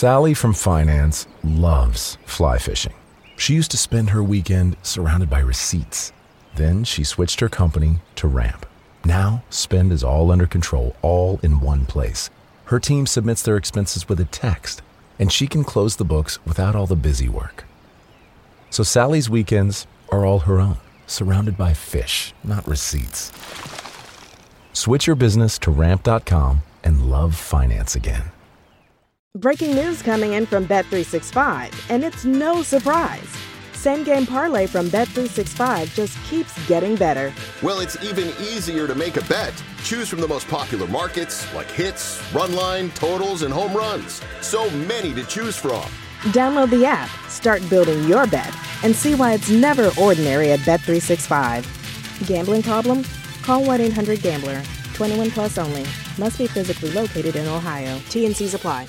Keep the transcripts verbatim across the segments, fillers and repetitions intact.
Sally from finance loves fly fishing. She used to spend her weekend surrounded by receipts. Then she switched her company to Ramp. Now, spend is all under control, all in one place. Her team submits their expenses with a text, and she can close the books without all the busy work. So Sally's weekends are all her own, surrounded by fish, not receipts. Switch your business to ramp dot com and love finance again. Breaking news coming in from Bet three sixty-five, and it's no surprise. Same Game Parlay from Bet three sixty-five just keeps getting better. Well, it's even easier to make a bet. Choose from the most popular markets like hits, run line, totals, and home runs. So many to choose from. Download the app, start building your bet, and see why it's never ordinary at Bet three sixty-five. Gambling problem? Call one eight hundred gambler. twenty-one plus only. Must be physically located in Ohio. T and C's apply.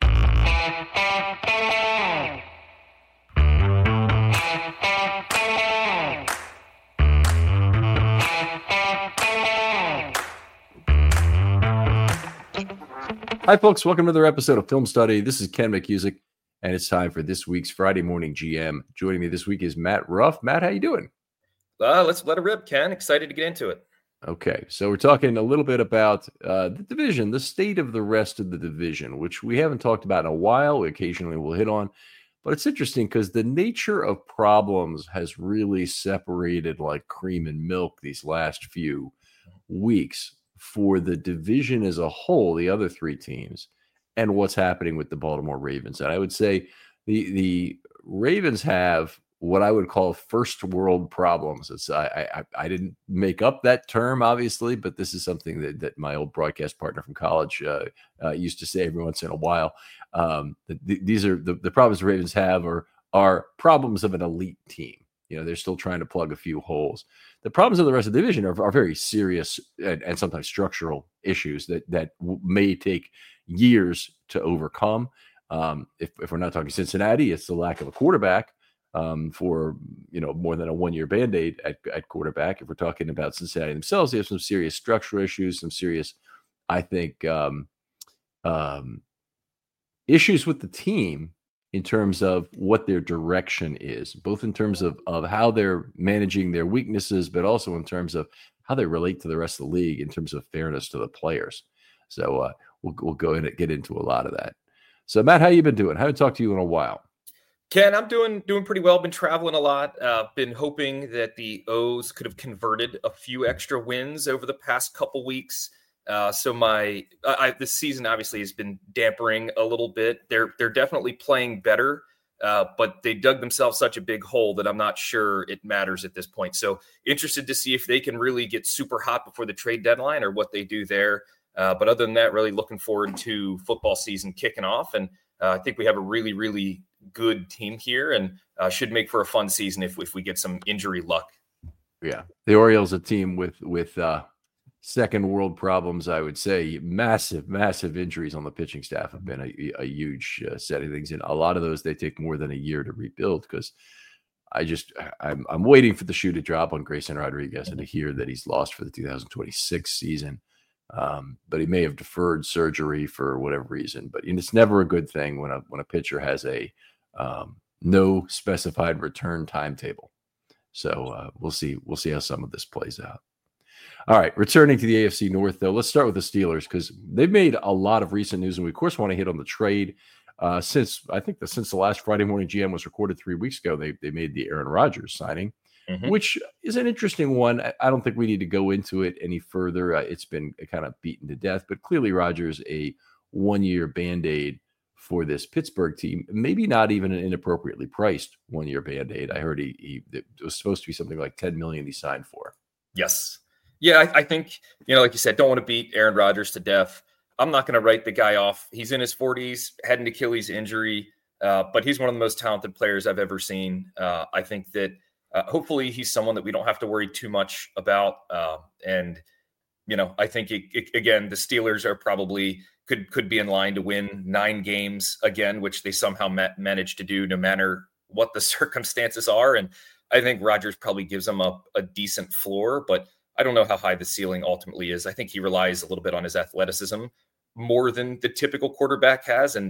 Hi, folks. Welcome to another episode of Film Study. This is Ken McCusick, and it's time for this week's Friday Morning G M. Joining me this week is Matt Ruff. Matt, how you doing? Uh, let's let it rip, Ken. Excited to get into it. Okay, so we're talking a little bit about uh, the division, the state of the rest of the division, which we haven't talked about in a while. We occasionally will hit on, but it's interesting because the nature of problems has really separated like cream and milk these last few weeks for the division as a whole, the other three teams, and what's happening with the Baltimore Ravens. And I would say the the Ravens have what I would call first world problems. It's I, I I didn't make up that term, obviously, but this is something that, that my old broadcast partner from college uh, uh, used to say every once in a while. Um, the, these are the, the problems the Ravens have are are problems of an elite team. You know, they're still trying to plug a few holes. The problems of the rest of the division are, are very serious and, and sometimes structural issues that that may take years to overcome. Um, if, if we're not talking Cincinnati, it's the lack of a quarterback. Um, for, you know, more than a one-year Band-Aid at, at quarterback. If we're talking about Cincinnati themselves, they have some serious structural issues, some serious, I think, um, um, issues with the team in terms of what their direction is, both in terms of, of how they're managing their weaknesses, but also in terms of how they relate to the rest of the league in terms of fairness to the players. So uh, we'll, we'll go in and get into a lot of that. So, Matt, how you been doing? I haven't talked to you in a while. Ken, I'm doing doing pretty well. Been traveling a lot. Uh, been hoping that the O's could have converted a few extra wins over the past couple weeks. Uh, so my I, this season obviously has been dampering a little bit. They're they're definitely playing better, uh, but they dug themselves such a big hole that I'm not sure it matters at this point. So interested to see if they can really get super hot before the trade deadline or what they do there. Uh, but other than that, really looking forward to football season kicking off. And uh, I think we have a really, really good team here and uh, should make for a fun season if, if we get some injury luck. Yeah. The Orioles, a team with, with uh, second world problems, I would say. Massive, massive injuries on the pitching staff have been a, a huge uh, set of things. And a lot of those, they take more than a year to rebuild because I just, I'm, I'm waiting for the shoe to drop on Grayson Rodriguez and to hear that he's lost for the two thousand twenty-six season. Um, but he may have deferred surgery for whatever reason. But it's never a good thing when a when a pitcher has a um, no specified return timetable. So uh, we'll see. We'll see how some of this plays out. All right, returning to the A F C North, though, let's start with the Steelers because they've made a lot of recent news, and we of course want to hit on the trade. Uh, since I think that since the last Friday Morning G M was recorded three weeks ago, they they made the Aaron Rodgers signing. Mm-hmm. Which is an interesting one. I don't think we need to go into it any further. Uh, it's been kind of beaten to death, but clearly Rodgers a one-year Band-Aid for this Pittsburgh team. Maybe not even an inappropriately priced one-year Band-Aid. I heard he, he it was supposed to be something like ten million dollars he signed for. Yes. Yeah, I, I think, you know, like you said, don't want to beat Aaron Rodgers to death. I'm not going to write the guy off. He's in his forties, had an Achilles injury, uh, but he's one of the most talented players I've ever seen. Uh, I think that Uh, hopefully he's someone that we don't have to worry too much about. Uh, and, you know, I think, it, it, again, the Steelers are probably could could be in line to win nine games again, which they somehow ma- managed to do no matter what the circumstances are. And I think Rodgers probably gives them a, a decent floor, but I don't know how high the ceiling ultimately is. I think he relies a little bit on his athleticism more than the typical quarterback has. And, and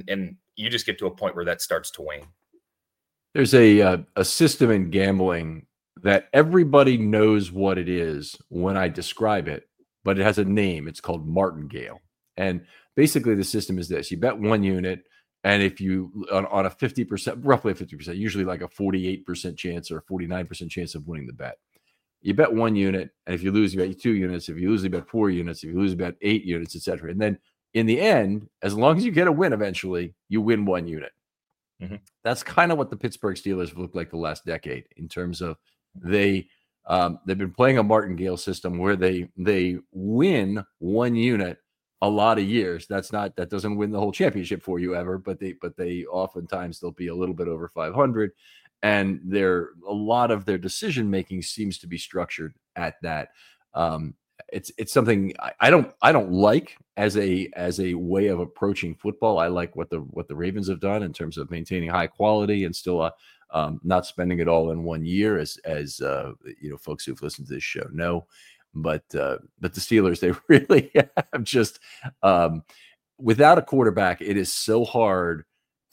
you just get to a point where that starts to wane. There's a uh, a system in gambling that everybody knows what it is when I describe it, but it has a name. It's called martingale. And basically the system is this: you bet one unit, and if you on, on a fifty percent, roughly a fifty percent, usually like a forty-eight percent chance or a forty-nine percent chance of winning the bet. You bet one unit, and if you lose, you bet two units. If you lose, you bet four units. If you lose, you bet eight units, et cetera. And then in the end, as long as you get a win eventually, you win one unit. Mm-hmm. That's kind of what the Pittsburgh Steelers have looked like the last decade in terms of they um, they've been playing a martingale system where they they win one unit a lot of years. That's not that doesn't win the whole championship for you ever, but they but they oftentimes they'll be a little bit over five hundred, and their a lot of their decision making seems to be structured at that. Um, it's it's something I, I don't I don't like as a as a way of approaching football. I like what the what the Ravens have done in terms of maintaining high quality and still uh, um, not spending it all in one year, as as uh, you know, folks who've listened to this show know. But uh, but the Steelers, they really have just um, without a quarterback, it is so hard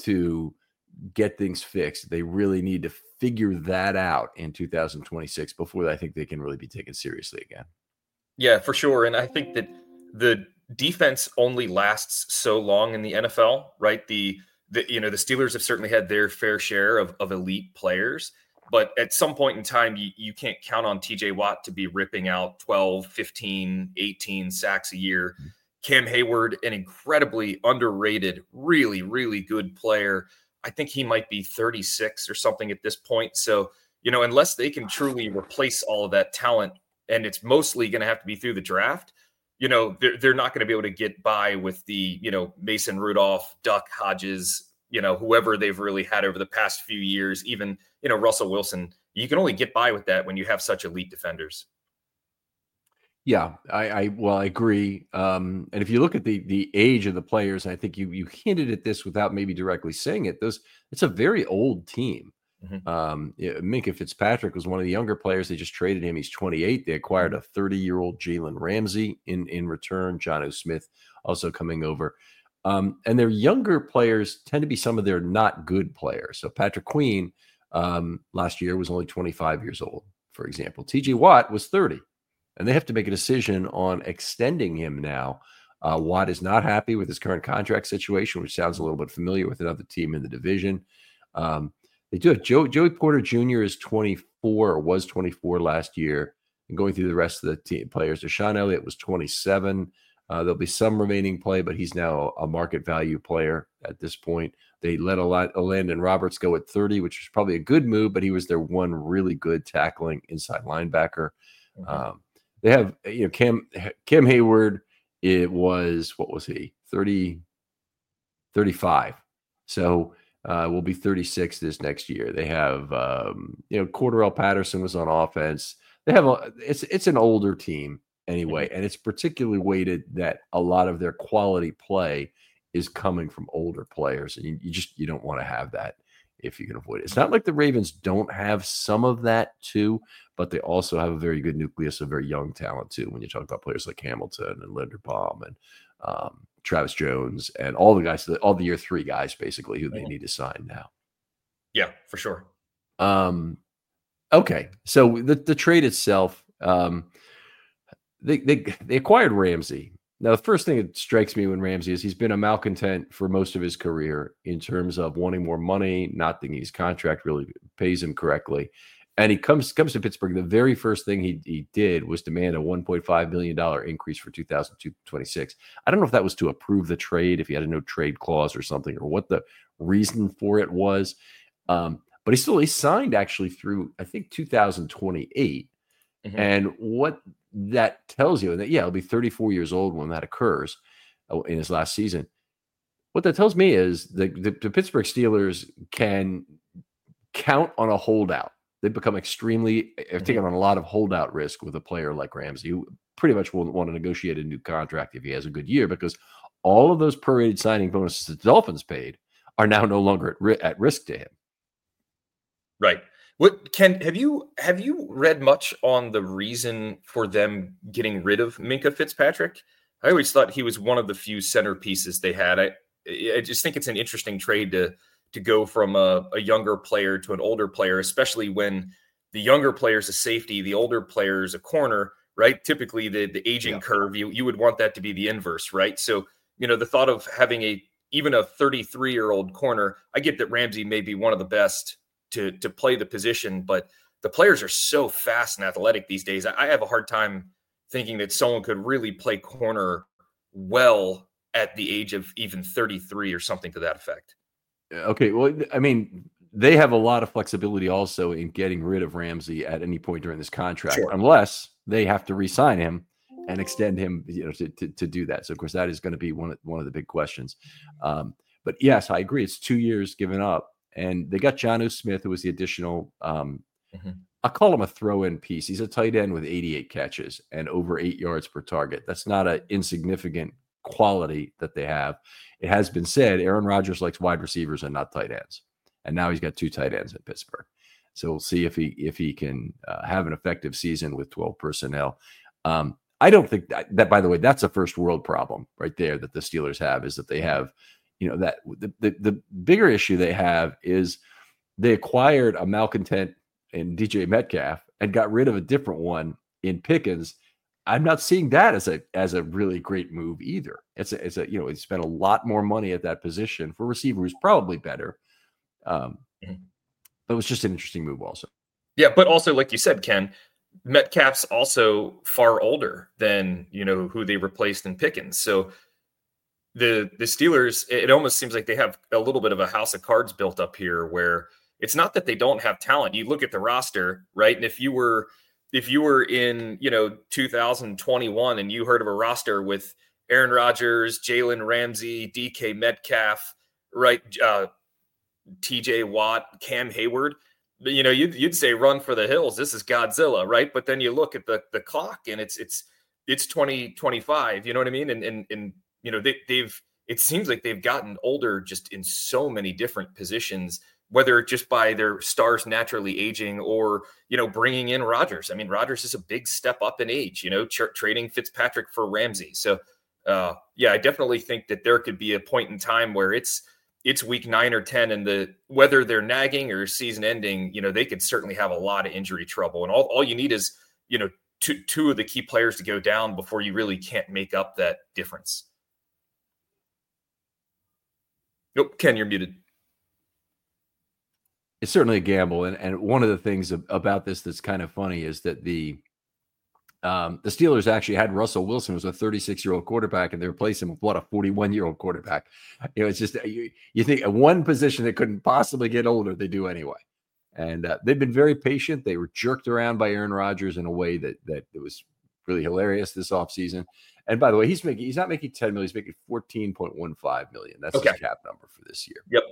to get things fixed. They really need to figure that out in two thousand twenty-six before I think they can really be taken seriously again. Yeah, for sure. And I think that the defense only lasts so long in the N F L, right? The, the you know, the Steelers have certainly had their fair share of, of elite players, but at some point in time, you, you can't count on T J Watt to be ripping out twelve, fifteen, eighteen sacks a year. Cam Hayward, an incredibly underrated, really, really good player. I think he might be thirty-six or something at this point. So, you know, unless they can truly replace all of that talent, and it's mostly going to have to be through the draft, you know, they're, they're not going to be able to get by with the, you know, Mason Rudolph, Duck Hodges, you know, whoever they've really had over the past few years, even, you know, Russell Wilson. You can only get by with that when you have such elite defenders. Yeah, I, I well, I agree. Um, and if you look at the the age of the players, I think you you hinted at this without maybe directly saying it. Those it's a very old team. Mm-hmm. Um, yeah, Minkah Fitzpatrick was one of the younger players. They just traded him. He's twenty-eight. They acquired a thirty-year-old Jalen Ramsey in in return. Jonnu Smith also coming over. Um, and their younger players tend to be some of their not good players. So Patrick Queen um, last year was only twenty-five years old, for example. T J Watt was thirty. And they have to make a decision on extending him now. Uh, Watt is not happy with his current contract situation, which sounds a little bit familiar with another team in the division. Um, they do have Joe, Joey Porter Junior is twenty-four or was twenty-four last year. And going through the rest of the team players, Deshaun Elliott was twenty-seven. Uh, there'll be some remaining play, but he's now a market value player at this point. They let a lot, a Landon Roberts go at thirty, which was probably a good move, but he was their one really good tackling inside linebacker. Mm-hmm. Um, They have, you know, Cam Cam Hayward, it was, what was he, thirty, thirty-five. So uh, will be thirty-six this next year. They have, um, you know, Cordarrelle Patterson was on offense. They have, a, it's it's an older team anyway, and it's particularly weighted that a lot of their quality play is coming from older players. And you, you just, you don't want to have that if you can avoid it. It's not like the Ravens don't have some of that too, but they also have a very good nucleus of very young talent too. When you talk about players like Hamilton and Linderbaum and um, Travis Jones and all the guys, all the year three guys, basically, who they need to sign now. Yeah, for sure. Um, okay. So the, the trade itself, um, they, they, they acquired Ramsey. Now, the first thing that strikes me when Ramsey is he's been a malcontent for most of his career in terms of wanting more money, not thinking his contract really pays him correctly. And he comes comes to Pittsburgh. The very first thing he, he did was demand a one point five million dollars increase for two thousand twenty-six. I don't know if that was to approve the trade, if he had a no trade clause or something, or what the reason for it was. Um, but he still he signed actually through, I think, two thousand twenty-eight. Mm-hmm. And what that tells you, that, yeah, he'll be thirty-four years old when that occurs uh, in his last season. What that tells me is the, the, the Pittsburgh Steelers can count on a holdout. They've become extremely, have taken on a lot of holdout risk with a player like Ramsey, who pretty much will want to negotiate a new contract if he has a good year, because all of those prorated signing bonuses the Dolphins paid are now no longer at, ri- at risk to him. Right. What Ken, have you have you read much on the reason for them getting rid of Minkah Fitzpatrick? I always thought he was one of the few centerpieces they had. I, I just think it's an interesting trade to to go from a, a younger player to an older player, especially when the younger player is a safety, the older player is a corner, right? Typically, the the aging yeah. curve, you you would want that to be the inverse, right? So, you know, the thought of having a even a thirty-three-year-old corner, I get that Ramsey may be one of the best to to play the position, but the players are so fast and athletic these days. I, I have a hard time thinking that someone could really play corner well at the age of even thirty-three or something to that effect. Okay. Well, I mean, they have a lot of flexibility also in getting rid of Ramsey at any point during this contract, sure. unless they have to re-sign him and extend him, you know, to, to, to do that. So of course that is going to be one of, one of the big questions. Um, but yes, I agree. It's two years given up, and they got Jonnu Smith, who was the additional, um, mm-hmm. I'll call him a throw-in piece. He's a tight end with eighty-eight catches and over eight yards per target. That's not an insignificant quality that they have. It has been said Aaron Rodgers likes wide receivers and not tight ends, and now he's got two tight ends in Pittsburgh. So we'll see if he if he can uh, have an effective season with twelve personnel. Um, I don't think that, that, by the way, that's a first world problem right there that the Steelers have, is that they have, you know, that the the, the bigger issue they have is they acquired a malcontent in D J Metcalf and got rid of a different one in Pickens. I'm not seeing that as a as a really great move either. It's a, it's a you know, he spent a lot more money at that position for a receiver who's probably better. Um, mm-hmm. But it was just an interesting move also. Yeah, but also, like you said, Ken, Metcalf's also far older than, you know, who they replaced in Pickens. So the the Steelers, it almost seems like they have a little bit of a house of cards built up here, where it's not that they don't have talent. You look at the roster, right? And if you were if you were in, you know, two thousand twenty-one and you heard of a roster with Aaron Rodgers, Jalen Ramsey, D K Metcalf, right, uh, T J Watt, Cam Hayward, you know, you'd, you'd say run for the hills. This is Godzilla, right? But then you look at the the clock and it's it's it's twenty twenty-five. You know what I mean? And and and you know, they, they've it seems like they've gotten older just in so many different positions, whether just by their stars naturally aging or, you know, bringing in Rodgers. I mean, Rodgers is a big step up in age, you know, tra- trading Fitzpatrick for Ramsey. So, uh, yeah, I definitely think that there could be a point in time where it's it's week nine or ten, and the whether they're nagging or season ending, you know, they could certainly have a lot of injury trouble. And all, all you need is, you know, two, two of the key players to go down before you really can't make up that difference. Nope, Ken, you're muted. It's certainly a gamble. And, and one of the things about this that's kind of funny is that the um, the Steelers actually had Russell Wilson, who was a thirty-six-year-old quarterback, and they replaced him with, what, a forty-one-year-old quarterback. You know, it's just, you, you think one position that couldn't possibly get older, they do anyway. And uh, they've been very patient. They were jerked around by Aaron Rodgers in a way that that it was really hilarious this offseason. And by the way, he's making he's not making ten million, he's making fourteen point one five million. That's okay. His cap number for this year. Yep.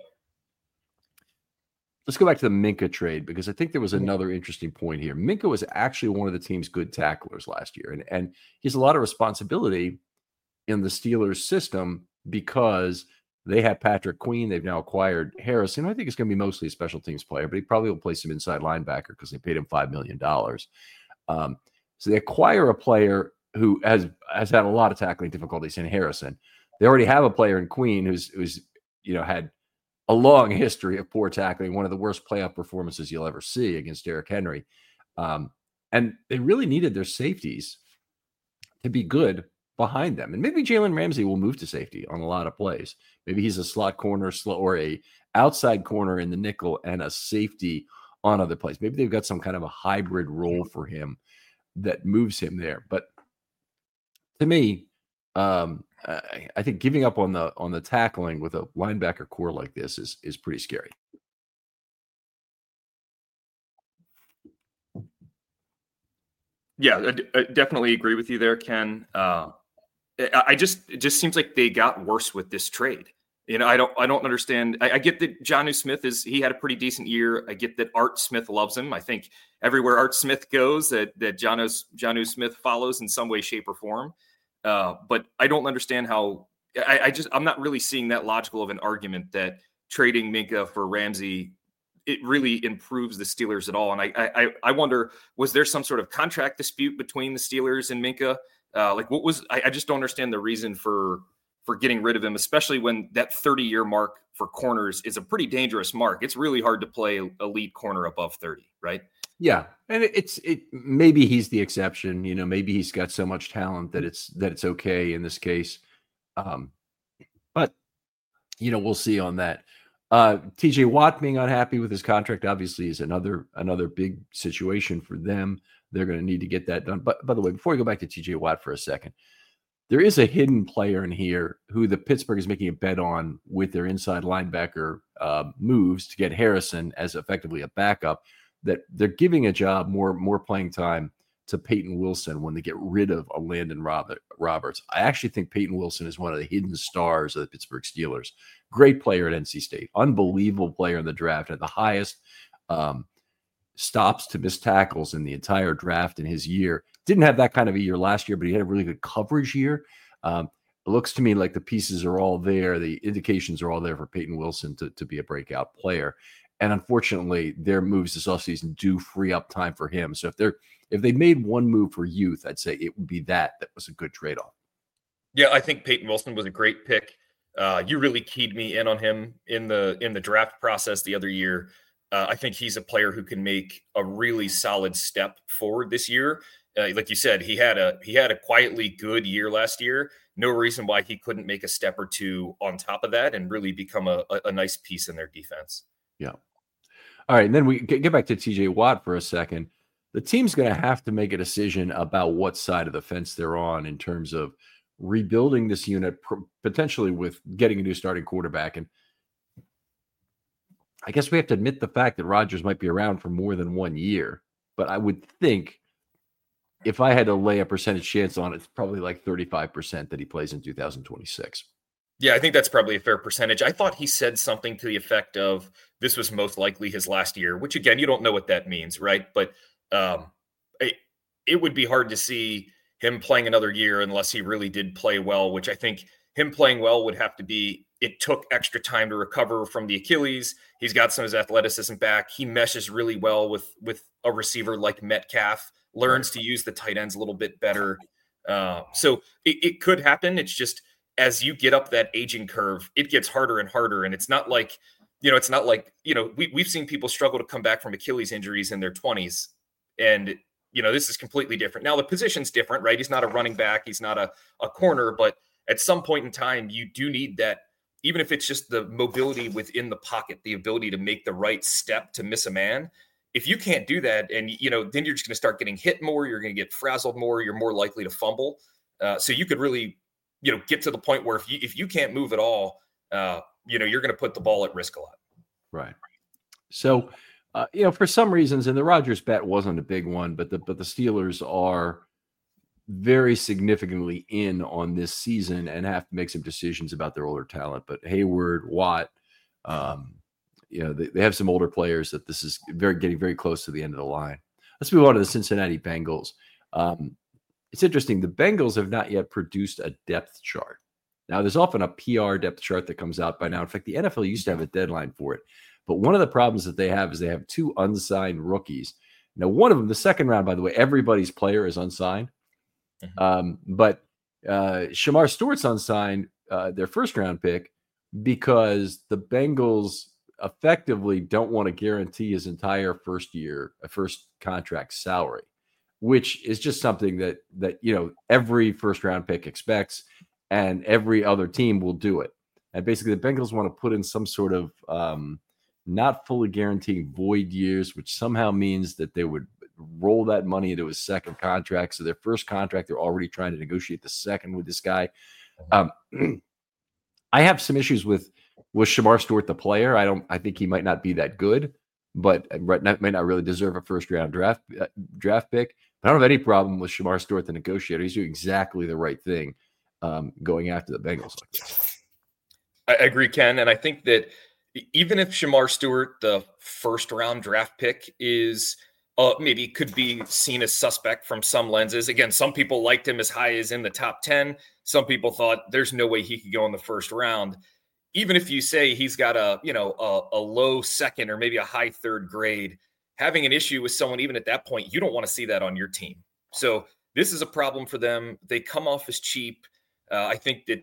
Let's go back to the Minkah trade, because I think there was another interesting point here. Minkah was actually one of the team's good tacklers last year, and, and he has a lot of responsibility in the Steelers system because they have Patrick Queen. They've now acquired Harrison. I think it's going to be mostly a special teams player, but he probably will play some inside linebacker because they paid him five million dollars. Um, so they acquire a player who has has had a lot of tackling difficulties in Harrison. They already have a player in Queen who's who's you know had a long history of poor tackling, one of the worst playoff performances you'll ever see against Derrick Henry. Um, and they really needed their safeties to be good behind them. And maybe Jalen Ramsey will move to safety on a lot of plays. Maybe he's a slot corner or a outside corner in the nickel and a safety on other plays. Maybe they've got some kind of a hybrid role for him that moves him there. But to me, um, I, I think giving up on the on the tackling with a linebacker core like this is is pretty scary. Yeah, I, I definitely agree with you there, Ken. Uh, I, I just it just seems like they got worse with this trade. You know, I don't I don't understand. I, I get that Jonnu Smith is he had a pretty decent year. I get that Art Smith loves him. I think everywhere Art Smith goes, that that Jonnu Jonnu Smith follows in some way, shape, or form. Uh, but I don't understand how I, I just I'm not really seeing that logical of an argument that trading Minkah for Ramsey, it really improves the Steelers at all. And I I I wonder, was there some sort of contract dispute between the Steelers and Minkah? Uh, like what was I, I just don't understand the reason for for getting rid of him, especially when that thirty-year mark for corners is a pretty dangerous mark. It's really hard to play elite corner above thirty, right? Yeah, and it's it. Maybe he's the exception. You know, maybe he's got so much talent that it's that it's okay in this case. Um, but you know, we'll see on that. Uh, T J Watt being unhappy with his contract obviously is another another big situation for them. They're going to need to get that done. But by the way, before we go back to T J Watt for a second, there is a hidden player in here who the Pittsburgh is making a bet on with their inside linebacker uh, moves to get Harrison as effectively a backup. That they're giving a job more more playing time to Peyton Wilson when they get rid of a Landon Robert, Roberts. I actually think Peyton Wilson is one of the hidden stars of the Pittsburgh Steelers. Great player at N C State, unbelievable player in the draft, at the highest um, stops to missed tackles in the entire draft in his year. Didn't have that kind of a year last year, but he had a really good coverage year. Um, it looks to me like the pieces are all there. The indications are all there for Peyton Wilson to, to be a breakout player. And unfortunately, their moves this offseason do free up time for him. So if they're if they made one move for youth, I'd say it would be that. That was a good trade-off. Yeah, I think Peyton Wilson was a great pick. Uh, you really keyed me in on him in the in the draft process the other year. Uh, I think he's a player who can make a really solid step forward this year. Uh, like you said, he had a he had a quietly good year last year. No reason why he couldn't make a step or two on top of that and really become a, a, a nice piece in their defense. Yeah. All right. And then we get back to T J Watt for a second. The team's going to have to make a decision about what side of the fence they're on in terms of rebuilding this unit, potentially with getting a new starting quarterback. And I guess we have to admit the fact that Rodgers might be around for more than one year. But I would think if I had to lay a percentage chance on it, it's probably like thirty-five percent that he plays in two thousand twenty-six. Yeah, I think that's probably a fair percentage. I thought he said something to the effect of this was most likely his last year, which again, you don't know what that means, right? But um, it, it would be hard to see him playing another year unless he really did play well, which I think him playing well would have to be, it took extra time to recover from the Achilles. He's got some of his athleticism back. He meshes really well with, with a receiver like Metcalf, learns to use the tight ends a little bit better. Uh, so it, it could happen. It's just, as you get up that aging curve, it gets harder and harder. And it's not like, you know, it's not like, you know, we, we've seen people struggle to come back from Achilles injuries in their twenties. And, you know, this is completely different. Now the position's different, right? He's not a running back. He's not a, a corner, but at some point in time, you do need that, even if it's just the mobility within the pocket, the ability to make the right step to miss a man. If you can't do that, and, you know, then you're just going to start getting hit more. You're going to get frazzled more. You're more likely to fumble. Uh, so you could really, you know, get to the point where if you, if you can't move at all, uh, you know, you're going to put the ball at risk a lot. Right. So, uh, you know, for some reasons, and the Rodgers bet wasn't a big one, but the, but the Steelers are very significantly in on this season and have to make some decisions about their older talent. But Hayward, Watt, um, you know, they, they have some older players that this is very getting very close to the end of the line. Let's move on to the Cincinnati Bengals. Um, It's interesting. The Bengals have not yet produced a depth chart. Now, there's often a P R depth chart that comes out by now. In fact, the N F L used to have a deadline for it. But one of the problems that they have is they have two unsigned rookies. Now, one of them, the second round, by the way, everybody's player is unsigned. Mm-hmm. Um, but uh, Shamar Stewart's unsigned, uh, their first round pick, because the Bengals effectively don't want to guarantee his entire first year, a first contract salary, which is just something that, that, you know, every first round pick expects and every other team will do it. And basically the Bengals want to put in some sort of um, not fully guaranteeing void years, which somehow means that they would roll that money into his second contract. So their first contract, they're already trying to negotiate the second with this guy. Um, I have some issues with, with Shamar Stewart, the player. I don't, I think he might not be that good, but might not really deserve a first round draft uh, draft pick. But I don't have any problem with Shamar Stewart, the negotiator. He's doing exactly the right thing um, going after the Bengals like this. I agree, Ken. And I think that even if Shamar Stewart, the first round draft pick, is uh, maybe could be seen as suspect from some lenses. Again, some people liked him as high as in the top ten. Some people thought there's no way he could go in the first round. Even if you say he's got a, you know, a, a low second or maybe a high third grade, having an issue with someone, even at that point, you don't want to see that on your team. So this is a problem for them. They come off as cheap. Uh, I think that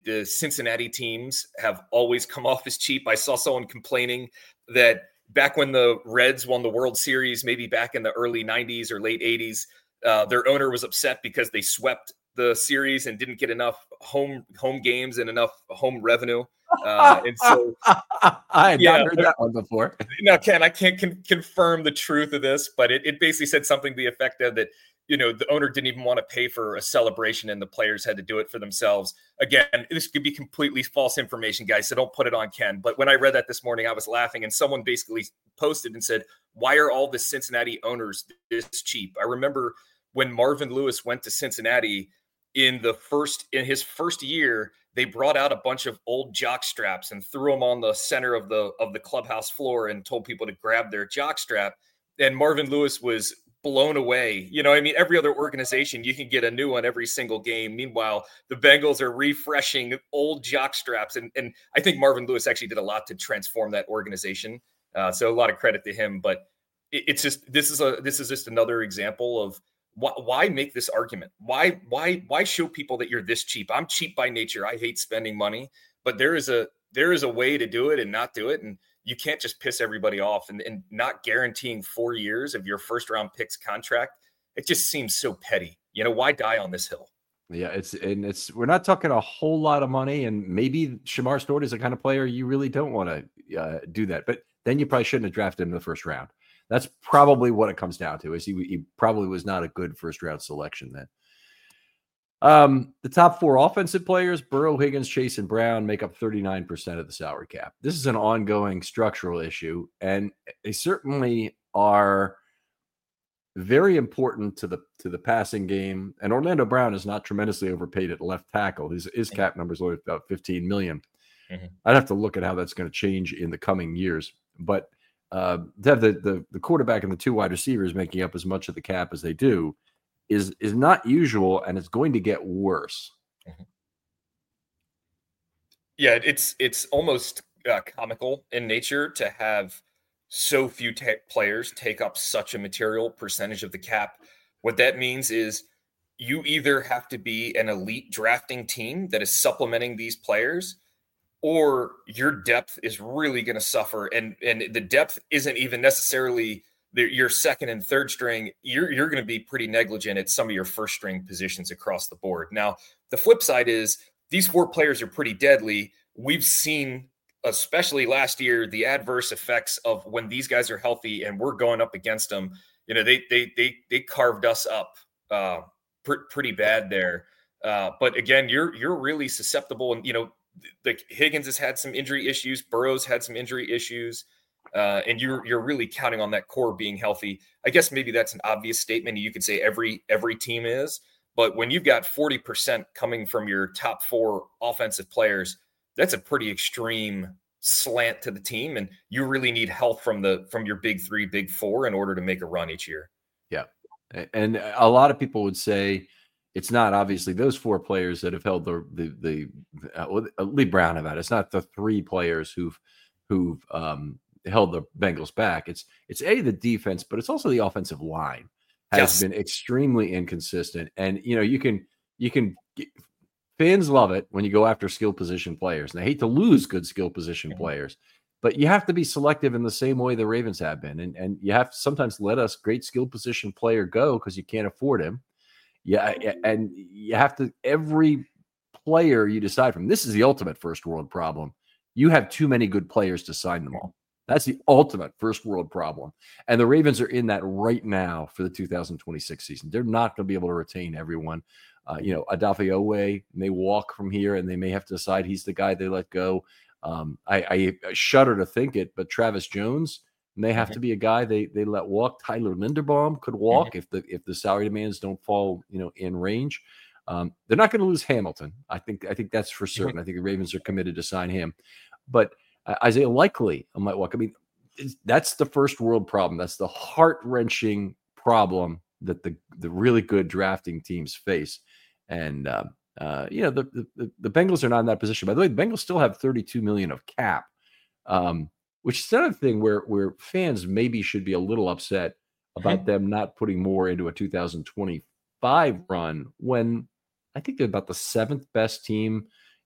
the Cincinnati teams have always come off as cheap. I saw someone complaining that back when the Reds won the World Series, maybe back in the early nineties or late eighties, uh, their owner was upset because they swept the series and didn't get enough home home games and enough home revenue. Uh, and so I had yeah, not heard that one before. Now, Ken, I can't con- confirm the truth of this, but it, it basically said something to the effect of that, you know, the owner didn't even want to pay for a celebration and the players had to do it for themselves. Again, this could be completely false information, guys, so don't put it on Ken. But when I read that this morning, I was laughing, and someone basically posted and said, why are all the Cincinnati owners this cheap? I remember when Marvin Lewis went to Cincinnati in the first, in his first year, they brought out a bunch of old jock straps and threw them on the center of the of the clubhouse floor and told people to grab their jock strap. And Marvin Lewis was blown away. You know, I mean, every other organization, you can get a new one every single game. Meanwhile, the Bengals are refreshing old jock straps. And, and I think Marvin Lewis actually did a lot to transform that organization. Uh, so a lot of credit to him. But it, it's just, this is a, this is just another example of why, why make this argument? Why, why, why show people that you're this cheap? I'm cheap by nature. I hate spending money, but there is a, there is a way to do it and not do it. And you can't just piss everybody off and, and not guaranteeing four years of your first round picks contract. It just seems so petty. You know, why die on this hill? Yeah, it's and it's we're not talking a whole lot of money, and maybe Shamar Stewart is the kind of player you really don't want to uh, do that. But then you probably shouldn't have drafted him in the first round. That's probably what it comes down to. Is he, he probably was not a good first round selection then. Um, the top four offensive players, Burrow, Higgins, Chase, and Brown, make up thirty-nine percent of the salary cap. This is an ongoing structural issue, and they certainly are very important to the to the passing game. And Orlando Brown is not tremendously overpaid at left tackle. His, his cap number is only about fifteen million dollars. Mm-hmm. I'd have to look at how that's going to change in the coming years. But uh, to have the, the, the quarterback and the two wide receivers making up as much of the cap as they do is is not usual, and it's going to get worse. Mm-hmm. Yeah, it's it's almost uh, comical in nature to have so few t- players take up such a material percentage of the cap. What that means is you either have to be an elite drafting team that is supplementing these players, or your depth is really going to suffer. And, and the depth isn't even necessarily the, your second and third string. You're, you're going to be pretty negligent at some of your first string positions across the board. Now, the flip side is these four players are pretty deadly. We've seen, especially last year, the adverse effects of when these guys are healthy and we're going up against them. You know, they they they they carved us up uh, pr- pretty bad there. Uh, but again, you're you're really susceptible, and you know, like Higgins has had some injury issues, Burrow's had some injury issues, uh, and you're you're really counting on that core being healthy. I guess maybe that's an obvious statement. You could say every every team is, but when you've got forty percent coming from your top four offensive players, that's a pretty extreme slant to the team. And you really need help from the, from your big three, big four in order to make a run each year. Yeah. And a lot of people would say it's not obviously those four players that have held the, the, the uh, Lee Brown have had. It's not the three players who've, who've um, held the Bengals back. It's, it's a, the defense, but it's also the offensive line has yes. been extremely inconsistent. And, you know, you can, you can get, fans love it when you go after skill position players, and they hate to lose good skill position mm-hmm. players, but you have to be selective in the same way the Ravens have been. And, and you have to sometimes let us great skill position player go because you can't afford him. Yeah. And you have to, every player you decide from, this is the ultimate first world problem. You have too many good players to sign them all. That's the ultimate first world problem. And the Ravens are in that right now for the two thousand twenty-six season. They're not going to be able to retain everyone. Uh, you know, Odafe Oweh may walk from here, and they may have to decide he's the guy they let go. Um, I, I shudder to think it, but Travis Jones may have mm-hmm. to be a guy they they let walk. Tyler Linderbaum could walk mm-hmm. if the if the salary demands don't fall, you know, in range. Um, they're not going to lose Hamilton. I think I think that's for certain. Mm-hmm. I think the Ravens are committed to sign him, but uh, Isaiah Likely might walk. I mean, that's the first world problem. That's the heart wrenching problem that the the really good drafting teams face. And, uh, uh, you know, the, the the Bengals are not in that position. By the way, the Bengals still have thirty-two million dollars of cap, um, which is another thing where, where fans maybe should be a little upset about mm-hmm. them not putting more into a two thousand twenty-five run when I think they're about the seventh best team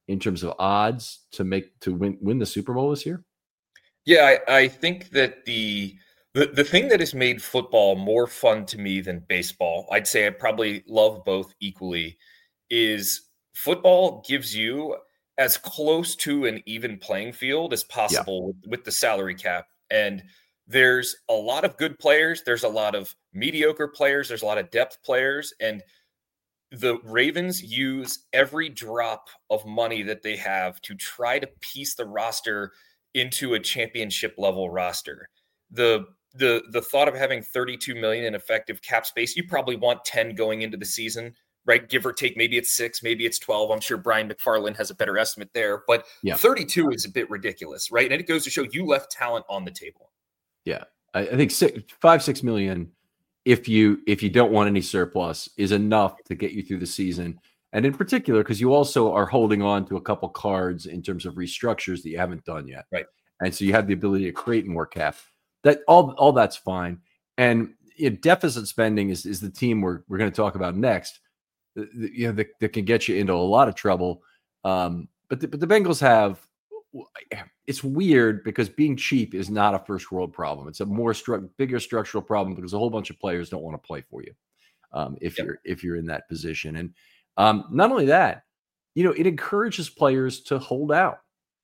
in terms of odds to make to win win the Super Bowl this year? Yeah, I, I think that the, the the thing that has made football more fun to me than baseball, I'd say I probably love both equally, is football gives you as close to an even playing field as Yeah. possible with, with the salary cap. And there's a lot of good players. There's a lot of mediocre players. There's a lot of depth players. And the Ravens use every drop of money that they have to try to piece the roster into a championship level roster. The the the thought of having thirty-two million in effective cap space, you probably want ten going into the season, right? Give or take, maybe it's six, maybe it's twelve. I'm sure Brian McFarland has a better estimate there, but Yeah. thirty-two is a bit ridiculous, right? And it goes to show you left talent on the table. Yeah, I, I think six, five, six million, if you if you don't want any surplus, is enough to get you through the season. And in particular, because you also are holding on to a couple cards in terms of restructures that you haven't done yet, Right? And so you have the ability to create more cap. That all all that's fine. And you know, deficit spending is is the team we're we're going to talk about next. The, the, you know, that, that can get you into a lot of trouble. Um, but the, but the Bengals have. It's weird because being cheap is not a first world problem. It's a more stru- bigger structural problem because a whole bunch of players don't want to play for you um, if Yep. you're if you're in that position. And um, not only that, you know, it encourages players to hold out.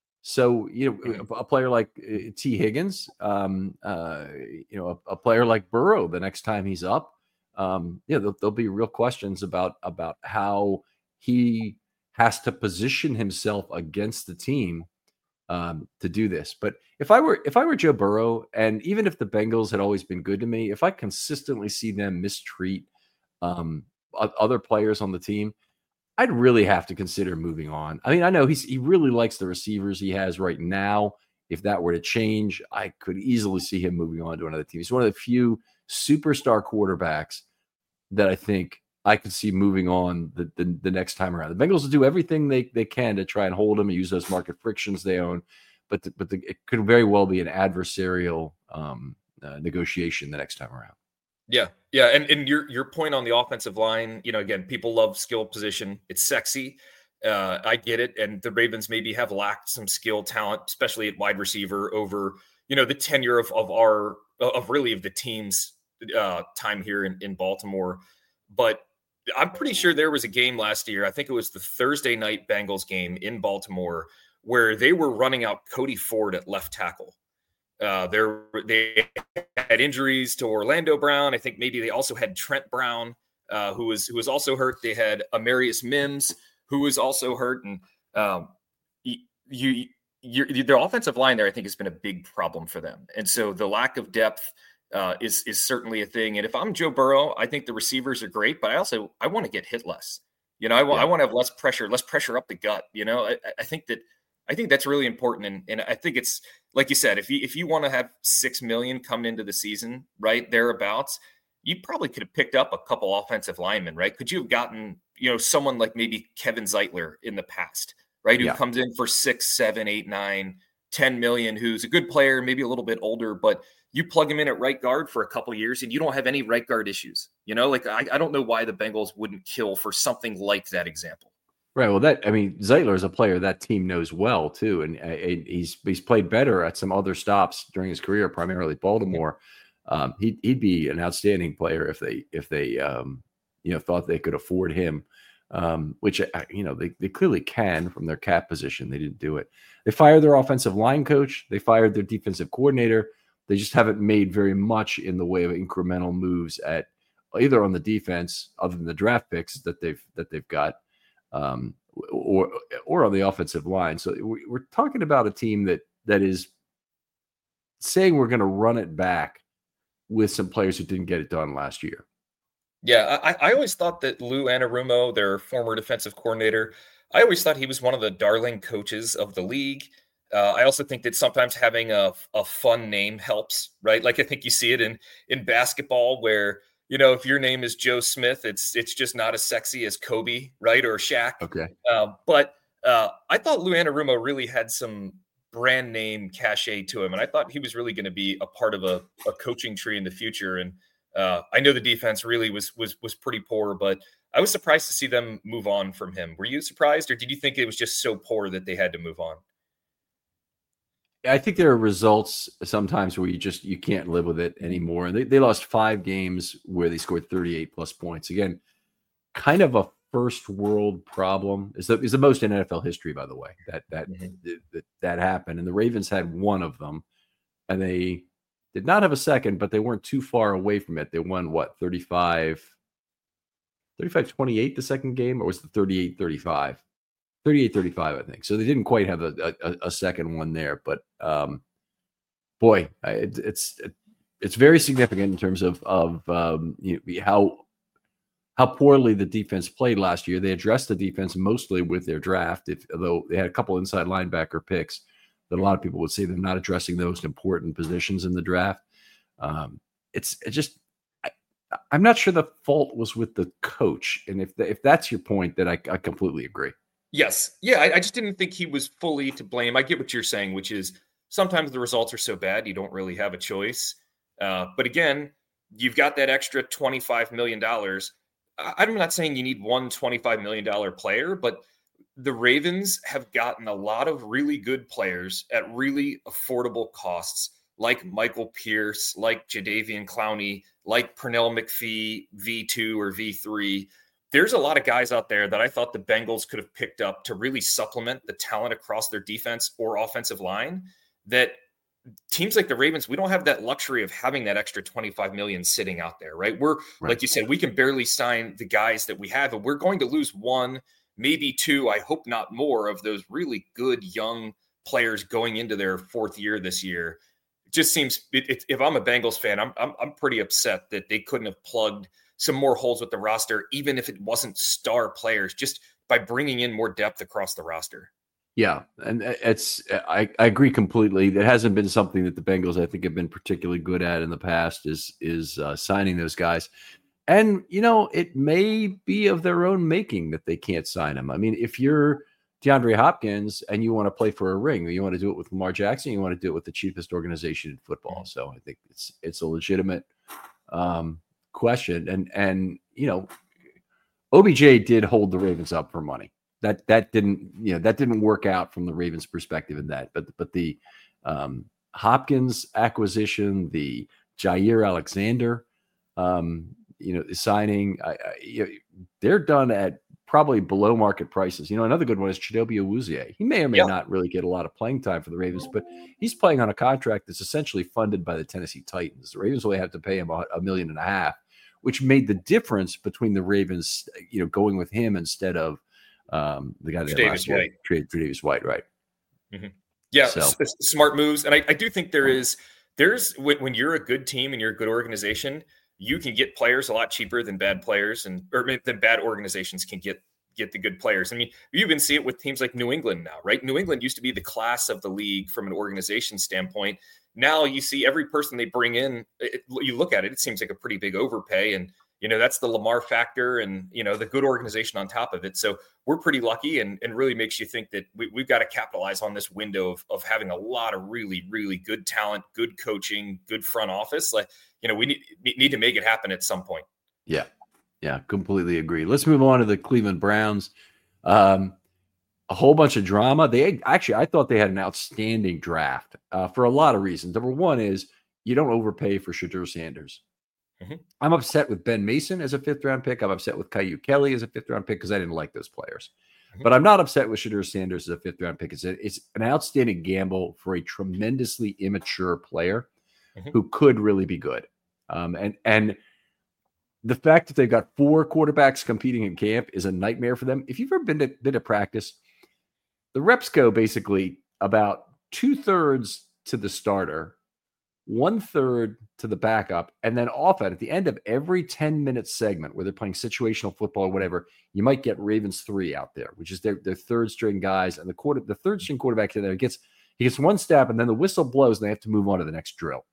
So you know, Mhm. a, a player like uh, T. Higgins, um, uh, you know, a, a player like Burrow, the next time he's up, um, you know, there'll, there'll be real questions about about how he has to position himself against the team um, to do this. But if I were if I were Joe Burrow, and even if the Bengals had always been good to me, if I consistently see them mistreat um, o- other players on the team, I'd really have to consider moving on. I mean, I know he's he really likes the receivers he has right now. If that were to change, I could easily see him moving on to another team. He's one of the few superstar quarterbacks that I think I could see moving on the, the, the next time around. The Bengals will do everything they, they can to try and hold him and use those market frictions they own, but the, but the, it could very well be an adversarial um, uh, negotiation the next time around. Yeah, yeah, and and your your point on the offensive line, you know, again, people love skill position. It's sexy. Uh, I get it, and the Ravens maybe have lacked some skill talent, especially at wide receiver, over you know the tenure of of our of really of the team's uh, time here in, in Baltimore. But I'm pretty sure there was a game last year. I think it was the Thursday night Bengals game in Baltimore where they were running out Cody Ford at left tackle. Uh, there they had injuries to Orlando Brown. I think maybe they also had Trent Brown, uh, who was who was also hurt. They had Amarius Mims, who was also hurt, and um, you, you your, their offensive line there, I think, has been a big problem for them. And so the lack of depth uh, is is certainly a thing. And if I'm Joe Burrow, I think the receivers are great, but I also I want to get hit less. You know, I, yeah. I want to have less pressure, less pressure up the gut. You know, I, I think that. I think that's really important. And, and I think it's like you said, if you, if you want to have six million coming into the season, right thereabouts, you probably could have picked up a couple offensive linemen, right? Could you have gotten, you know, someone like maybe Kevin Zeitler in the past, right? Who yeah. comes in for six, seven, eight, nine, ten million, who's a good player, maybe a little bit older, but you plug him in at right guard for a couple of years and you don't have any right guard issues. You know, like I, I don't know why the Bengals wouldn't kill for something like that example. Right. Well, that I mean, Zeitler is a player that team knows well too, and, and he's he's played better at some other stops during his career, primarily Baltimore. Um, he'd he'd be an outstanding player if they if they um, you know thought they could afford him, um, which you know they they clearly can from their cap position. They didn't do it. They fired their offensive line coach. They fired their defensive coordinator. They just haven't made very much in the way of incremental moves at either on the defense, other than the draft picks that they've that they've got. Um, or or on the offensive line. So we're talking about a team that that is saying we're going to run it back with some players who didn't get it done last year. Yeah, I, I always thought that Lou Anarumo, their former defensive coordinator, I always thought he was one of the darling coaches of the league. Uh, I also think that sometimes having a, a fun name helps, right? Like I think you see it in in basketball where you know, if your name is Joe Smith, it's it's just not as sexy as Kobe, right, or Shaq. Okay. Uh, but uh, I thought Lou Anarumo really had some brand name cachet to him, and I thought he was really going to be a part of a, a coaching tree in the future. And uh, I know the defense really was was was pretty poor, but I was surprised to see them move on from him. Were you surprised, or did you think it was just so poor that they had to move on? I think there are results sometimes where you just you can't live with it anymore. And they, they lost five games where they scored thirty-eight plus points. Again, kind of a first world problem. Is the is the most in N F L history, by the way, that that, mm-hmm. that that happened. And the Ravens had one of them, and they did not have a second, but they weren't too far away from it. They won what, thirty-five, thirty-five twenty-eight the second game, or was it thirty-eight thirty-five? thirty-eight thirty-five, I think. So they didn't quite have a, a, a second one there, but um, boy, it, it's it's very significant in terms of of um, you know, how how poorly the defense played last year. They addressed the defense mostly with their draft, if, although they had a couple inside linebacker picks that a lot of people would say they're not addressing those important positions in the draft. Um, it's it just I, I'm not sure the fault was with the coach, and if the, if that's your point, then I, I completely agree. Yes. Yeah. I, I just didn't think he was fully to blame. I get what you're saying, which is sometimes the results are so bad, you don't really have a choice. Uh, but again, you've got that extra twenty-five million dollars. I'm not saying you need one twenty-five million dollars player, but the Ravens have gotten a lot of really good players at really affordable costs, like Michael Pierce, like Jadeveon Clowney, like Pernell McPhee, V two or V three. There's a lot of guys out there that I thought the Bengals could have picked up to really supplement the talent across their defense or offensive line, that teams like the Ravens, we don't have that luxury of having that extra twenty-five million sitting out there, right? We're right. Like you said, we can barely sign the guys that we have, and we're going to lose one, maybe two, I hope not more, of those really good young players going into their fourth year this year. It just seems, it, it, if I'm a Bengals fan, I'm, I'm I'm pretty upset that they couldn't have plugged some more holes with the roster, even if it wasn't star players, just by bringing in more depth across the roster. Yeah, and it's I, I agree completely. That hasn't been something that the Bengals, I think, have been particularly good at in the past, is is uh, signing those guys. And, you know, it may be of their own making that they can't sign them. I mean, if you're DeAndre Hopkins and you want to play for a ring, or you want to do it with Lamar Jackson, you want to do it with the cheapest organization in football. So I think it's it's a legitimate um question. And, and, you know, O B J did hold the Ravens up for money. That, that didn't, you know, that didn't work out from the Ravens perspective in that, but, but the um, Hopkins acquisition, the Jair Alexander, um, you know, signing, I, I, you know, they're done at probably below market prices. You know, another good one is Chidobe Awuzie. He may or may yeah. not really get a lot of playing time for the Ravens, but he's playing on a contract that's essentially funded by the Tennessee Titans. The Ravens only have to pay him a, a million and a half, which made the difference between the Ravens, you know, going with him instead of um, the guy that Davis White, Davis White, right? Mm-hmm. Yeah, so. s- smart moves, and I, I do think there is there's when, when you're a good team and you're a good organization, you can get players a lot cheaper than bad players, and or than bad organizations can get get the good players. I mean, you even see it with teams like New England now, right? New England used to be the class of the league from an organization standpoint. Now you see every person they bring in, it, you look at it, it seems like a pretty big overpay. And, you know, that's the Lamar factor and, you know, the good organization on top of it. So we're pretty lucky, and, and really makes you think that we, we've got to capitalize on this window of, of having a lot of really, really good talent, good coaching, good front office. Like, you know, we need, need to make it happen at some point. Yeah. Yeah. Completely agree. Let's move on to the Cleveland Browns. Um, A whole bunch of drama. They actually, I thought they had an outstanding draft uh, for a lot of reasons. Number one is you don't overpay for Shedeur Sanders. Mm-hmm. I'm upset with Ben Mason as a fifth round pick. I'm upset with Caillou Kelly as a fifth round pick because I didn't like those players. Mm-hmm. But I'm not upset with Shedeur Sanders as a fifth round pick. It's, a, it's an outstanding gamble for a tremendously immature player mm-hmm. who could really be good. Um, and and the fact that they've got four quarterbacks competing in camp is a nightmare for them. If you've ever been to, been to practice, the reps go basically about two thirds to the starter, one third to the backup, and then often at the end of every ten minute segment where they're playing situational football or whatever, you might get Ravens three out there, which is their, their third string guys. And the quarter, the third string quarterback in there gets, he gets one step and then the whistle blows and they have to move on to the next drill.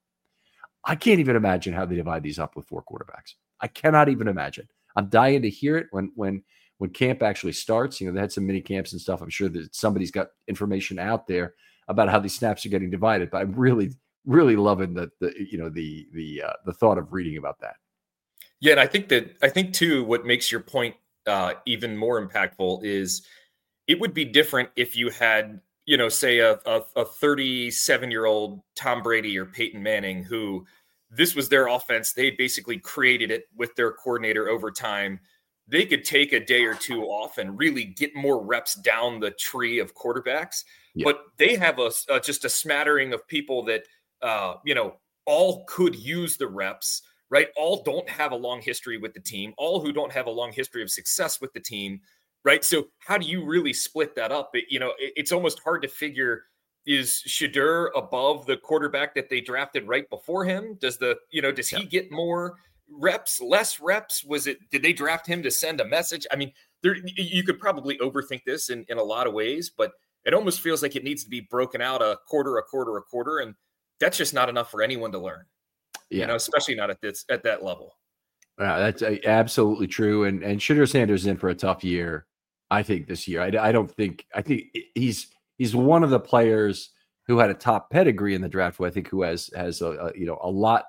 I can't even imagine how they divide these up with four quarterbacks. I cannot even imagine. I'm dying to hear it when, when, when camp actually starts. You know, they had some mini camps and stuff. I'm sure that somebody's got information out there about how these snaps are getting divided, but I'm really, really loving the, the you know, the, the, uh, the thought of reading about that. Yeah. And I think that, I think too, what makes your point uh, even more impactful is it would be different if you had, you know, say a, a thirty-seven year old Tom Brady or Peyton Manning, who this was their offense. They basically created it with their coordinator over time. They could take a day or two off and really get more reps down the tree of quarterbacks. Yeah. But they have a, a just a smattering of people that, uh, you know, all could use the reps, right? All don't have a long history with the team, all who don't have a long history of success with the team, right? So how do you really split that up? It, you know, it, it's almost hard to figure, is Shedeur above the quarterback that they drafted right before him? Does the, you know, does yeah. he get more reps, less reps? Was it, did they draft him to send a message? I mean, there, you could probably overthink this in, in a lot of ways, but it almost feels like it needs to be broken out a quarter, a quarter, a quarter. And that's just not enough for anyone to learn, yeah. you know, especially not at this, at that level. Yeah, that's absolutely true. And, and Shedeur Sanders is in for a tough year, I think, this year. I, I don't think, I think he's, he's one of the players who had a top pedigree in the draft, who I think who has, has a, a you know, a lot,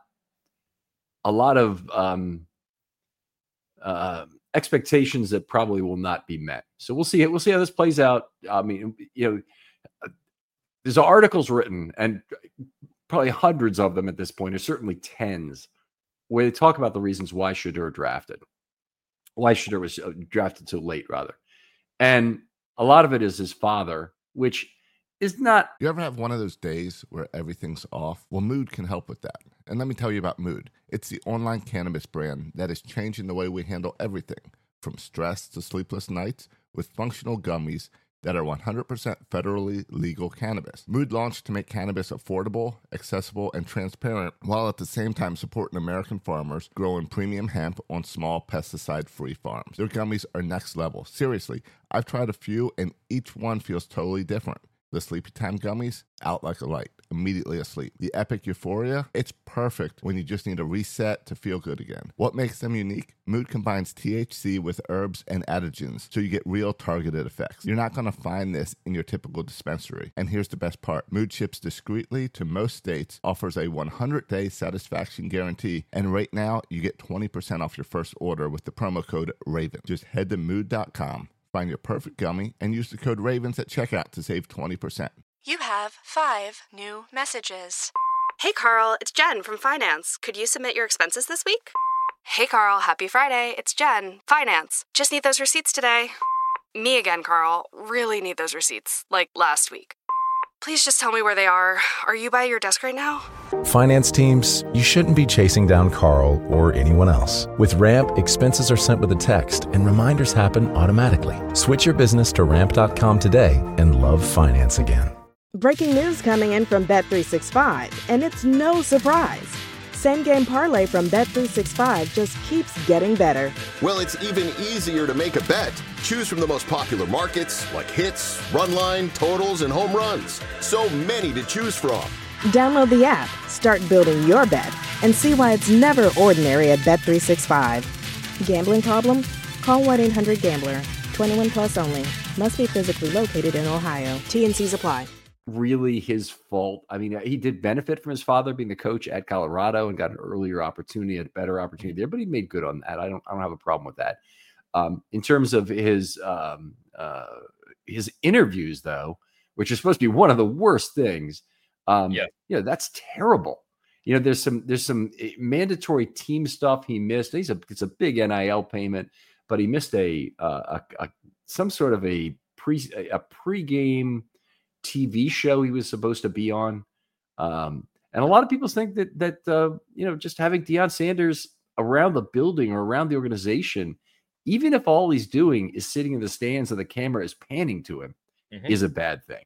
a lot of um, uh, expectations that probably will not be met. So we'll see. We'll see how this plays out. I mean, you know, there's articles written, and probably hundreds of them at this point, or certainly tens, where they talk about the reasons why Shedeur drafted, why Shedeur was drafted so late, rather. And a lot of it is his father, which is not. You ever have one of those days where everything's off? Well, Mood can help with that. And let me tell you about Mood. It's the online cannabis brand that is changing the way we handle everything, from stress to sleepless nights, with functional gummies that are one hundred percent federally legal cannabis. Mood launched to make cannabis affordable, accessible, and transparent, while at the same time supporting American farmers growing premium hemp on small pesticide-free farms. Their gummies are next level. Seriously, I've tried a few, and each one feels totally different. The Sleepy Time gummies, out like a light, immediately asleep. The Epic Euphoria, it's perfect when you just need a reset to feel good again. What makes them unique? Mood combines T H C with herbs and adaptogens, so you get real targeted effects. You're not going to find this in your typical dispensary. And here's the best part. Mood ships discreetly to most states, offers a one hundred day satisfaction guarantee, and right now you get twenty percent off your first order with the promo code RAVEN. Just head to mood dot com. Find your perfect gummy and use the code RAVENS at checkout to save twenty percent. You have five new messages. Hey, Carl, it's Jen from Finance. Could you submit your expenses this week? Hey, Carl, happy Friday. It's Jen, Finance. Just need those receipts today. Me again, Carl. Really need those receipts, like last week. Please just tell me where they are. Are you by your desk right now? Finance teams, you shouldn't be chasing down Carl or anyone else. With Ramp, expenses are sent with a text and reminders happen automatically. Switch your business to ramp dot com today and love finance again. Breaking news coming in from Bet three sixty-five, and it's no surprise. Same Game Parlay from Bet three sixty-five just keeps getting better. Well, it's even easier to make a bet. Choose from the most popular markets like hits, run line, totals, and home runs. So many to choose from. Download the app, start building your bet, and see why it's never ordinary at Bet three sixty-five. Gambling problem? Call one eight hundred gambler. twenty-one plus only. Must be physically located in Ohio. T and C's apply. Really his fault. I mean, he did benefit from his father being the coach at Colorado and got an earlier opportunity, a better opportunity there, but he made good on that. I don't, I don't have a problem with that. Um, in terms of his, um, uh, his interviews though, which is supposed to be one of the worst things. Um, yeah. You know, that's terrible. You know, there's some, there's some mandatory team stuff he missed. He's a, it's a big N I L payment, but he missed a, uh, a, a some sort of a pre, a pregame T V show he was supposed to be on. Um, and a lot of people think that, that, uh, you know, just having Deion Sanders around the building or around the organization, even if all he's doing is sitting in the stands and the camera is panning to him, mm-hmm. is a bad thing.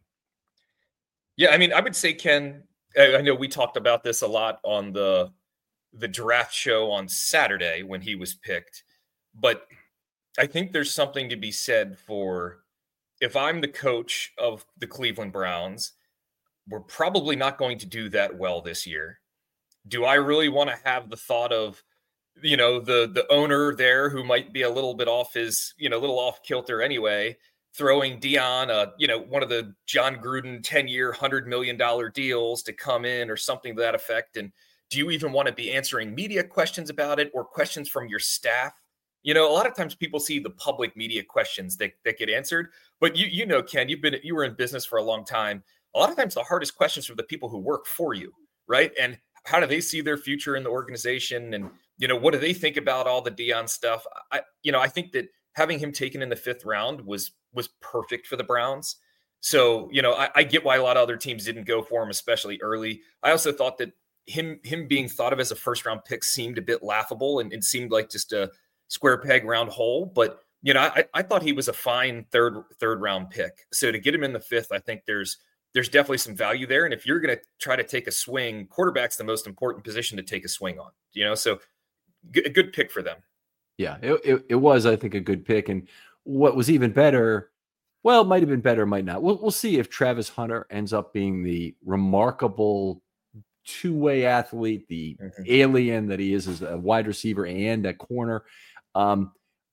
Yeah. I mean, I would say, Ken, I know we talked about this a lot on the, the draft show on Saturday when he was picked, but I think there's something to be said for, if I'm the coach of the Cleveland Browns, we're probably not going to do that well this year. Do I really want to have the thought of, you know, the the owner there who might be a little bit off his, you know, a little off kilter anyway, throwing Deion, uh, you know, one of the John Gruden ten-year, one hundred million dollars deals to come in or something to that effect? And do you even want to be answering media questions about it or questions from your staff? You know, a lot of times people see the public media questions that, that get answered, but you, you know, Ken, you've been, you were in business for a long time. A lot of times the hardest questions are the people who work for you, right? And how do they see their future in the organization? And, you know, what do they think about all the Deion stuff? I, you know, I think that having him taken in the fifth round was, was perfect for the Browns. So, you know, I, I get why a lot of other teams didn't go for him, especially early. I also thought that him, him being thought of as a first round pick seemed a bit laughable and it seemed like just a square peg round hole. But, you know, I, I thought he was a fine third, third round pick. So to get him in the fifth, I think there's, there's definitely some value there. And if you're going to try to take a swing, quarterback's the most important position to take a swing on, you know, so g- a good pick for them. Yeah, it, it, it was, I think, a good pick. And what was even better, well, it might have been better, might not. We'll, we'll see if Travis Hunter ends up being the remarkable two-way athlete, the mm-hmm. alien that he is as a wide receiver and a corner. Um,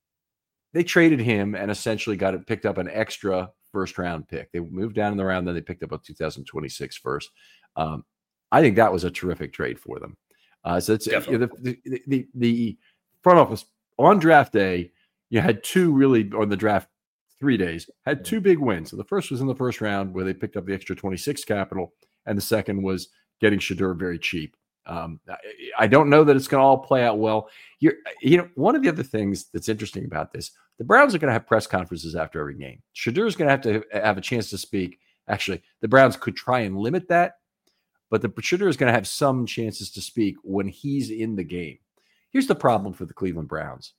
they traded him and essentially got it picked up an extra first round pick. They moved down in the round, then they picked up a two thousand twenty-six first. Um, I think that was a terrific trade for them. Uh, so it's you know, the, the, the, the front office on draft day, you had two really on the draft three days, had two big wins. So the first was in the first round where they picked up the extra twenty-six capital. And the second was getting Shedeur very cheap. Um, I, I don't know that it's going to all play out well. You're, you know, one of the other things that's interesting about this, the Browns are going to have press conferences after every game. Shedeur is going to have to have a chance to speak. Actually, the Browns could try and limit that, but the Shedeur is going to have some chances to speak when he's in the game. Here's the problem for the Cleveland Browns.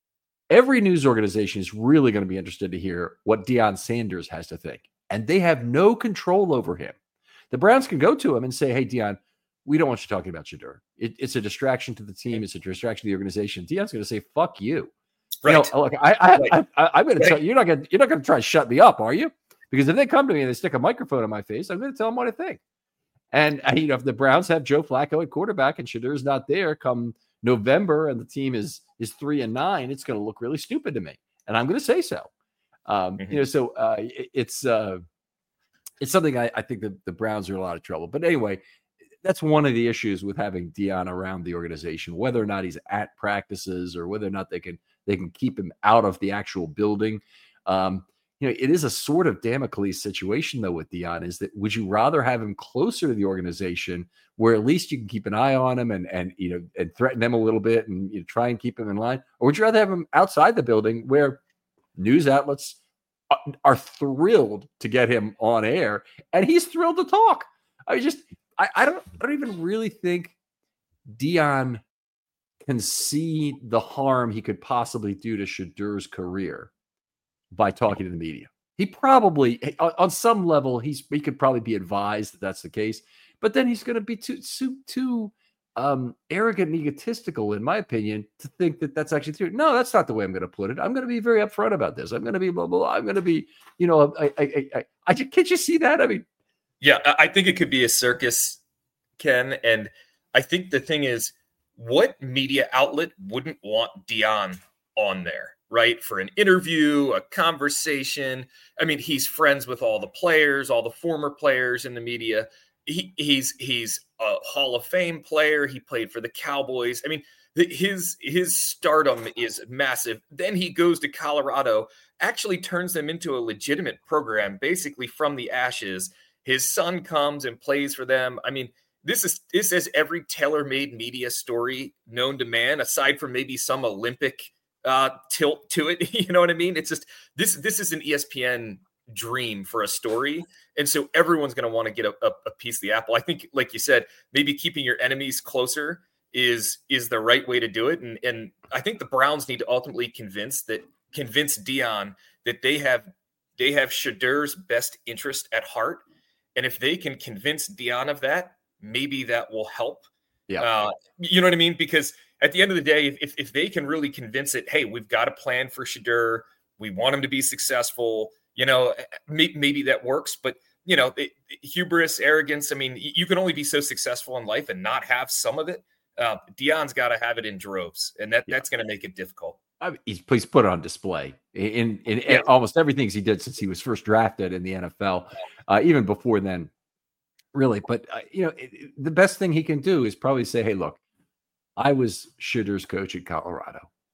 Every news organization is really going to be interested to hear what Deion Sanders has to think, and they have no control over him. The Browns can go to him and say, hey, Deion, we don't want you talking about Shedeur. It, it's a distraction to the team. It's a distraction to the organization. Deion's going to say, fuck you. Right. You know, look, I, I, right. I, I, I'm going right. to tell you, you're not going to, you're not going to try to shut me up, are you? Because if they come to me and they stick a microphone in my face, I'm going to tell them what I think. And, you know, if the Browns have Joe Flacco at quarterback and Shadeur's not there come November and the team is, is three and nine, it's going to look really stupid to me. And I'm going to say so. Um, mm-hmm. You know, so uh, it, it's, uh, it's something I, I think that the Browns are in a lot of trouble. But anyway, that's one of the issues with having Deion around the organization, whether or not he's at practices or whether or not they can they can keep him out of the actual building. Um, you know, it is a sort of Damocles situation, though, with Deion, is that would you rather have him closer to the organization where at least you can keep an eye on him and, and you know, and threaten them a little bit and you know, try and keep him in line? Or would you rather have him outside the building where news outlets are thrilled to get him on air and he's thrilled to talk? I just, I, I don't, I don't even really think Deion can see the harm he could possibly do to Shadeur's career by talking to the media. He probably, on some level, he's he could probably be advised that that's the case, but then he's going to be too too too um, arrogant and egotistical, in my opinion, to think that that's actually true. No, that's not the way I'm going to put it. I'm going to be very upfront about this. I'm going to be blah, blah, blah. I'm going to be, you know, I, I, I, I, I can't you see that? I mean, yeah, I think it could be a circus, Ken. And I think the thing is, what media outlet wouldn't want Deion on there, right? For an interview, a conversation. I mean, he's friends with all the players, all the former players in the media. He, he's he's a Hall of Fame player. He played for the Cowboys. I mean, his his stardom is massive. Then he goes to Colorado, actually turns them into a legitimate program, basically from the ashes. His son comes and plays for them. I mean, this is this is every tailor-made media story known to man, aside from maybe some Olympic uh, tilt to it. You know what I mean? It's just this this is an E S P N dream for a story. And so everyone's going to want to get a, a, a piece of the apple. I think, like you said, maybe keeping your enemies closer is is the right way to do it. And and I think the Browns need to ultimately convince that convince Deion that they have they have Shadeur's best interest at heart. And if they can convince Deion of that, maybe that will help. Yeah. Uh, you know what I mean? Because at the end of the day, if if they can really convince it, hey, we've got a plan for Shedeur, we want him to be successful, you know, maybe, maybe that works. But, you know, it, hubris, arrogance, I mean, you can only be so successful in life and not have some of it. Uh, Deion's got to have it in droves, and that, yeah. that's going to make it difficult. I mean, he's, he's put it on display in, in, in yeah. almost everything he did since he was first drafted in the N F L, uh, even before then, really. But, uh, you know, it, it, the best thing he can do is probably say, hey, look, I was Shadeur's coach at Colorado.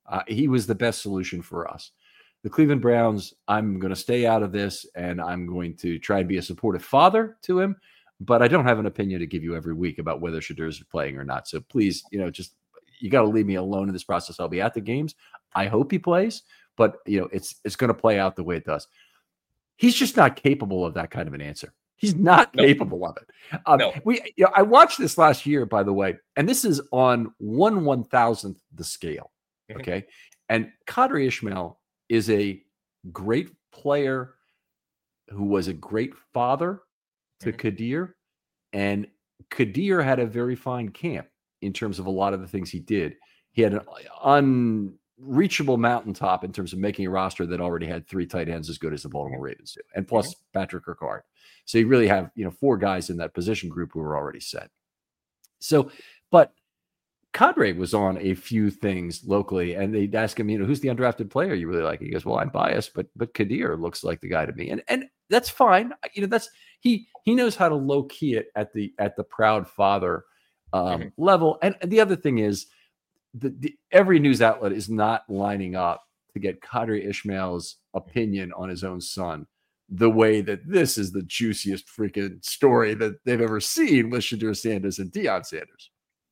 Uh, he was the best solution for us. The Cleveland Browns, I'm going to stay out of this, and I'm going to try and be a supportive father to him, but I don't have an opinion to give you every week about whether Shedeurs is playing or not. So please, you know, just you got to leave me alone in this process. I'll be at the games. I hope he plays, but you know, it's it's going to play out the way it does. He's just not capable of that kind of an answer. He's not nope. capable of it. Um, no. We, you know, I watched this last year, by the way, and this is on one one thousandth the scale. Mm-hmm. Okay, and Qadry Ismail is a great player who was a great father to mm-hmm. Kadir, and Kadir had a very fine camp in terms of a lot of the things he did. He had an unreachable mountaintop in terms of making a roster that already had three tight ends as good as the Baltimore Ravens do, and plus mm-hmm. Patrick Ricard. So you really have, you know, four guys in that position group who were already set. So, but Qadry was on a few things locally, and they'd ask him, you know, who's the undrafted player you really like? He goes, well, I'm biased, but but Kadir looks like the guy to me, and and that's fine. You know, that's he he knows how to low key it at the at the proud father um, mm-hmm. level. And the other thing is, the, the every news outlet is not lining up to get Qadry Ismail's opinion on his own son the way that this is the juiciest freaking story that they've ever seen with Shedeur Sanders and Deion Sanders.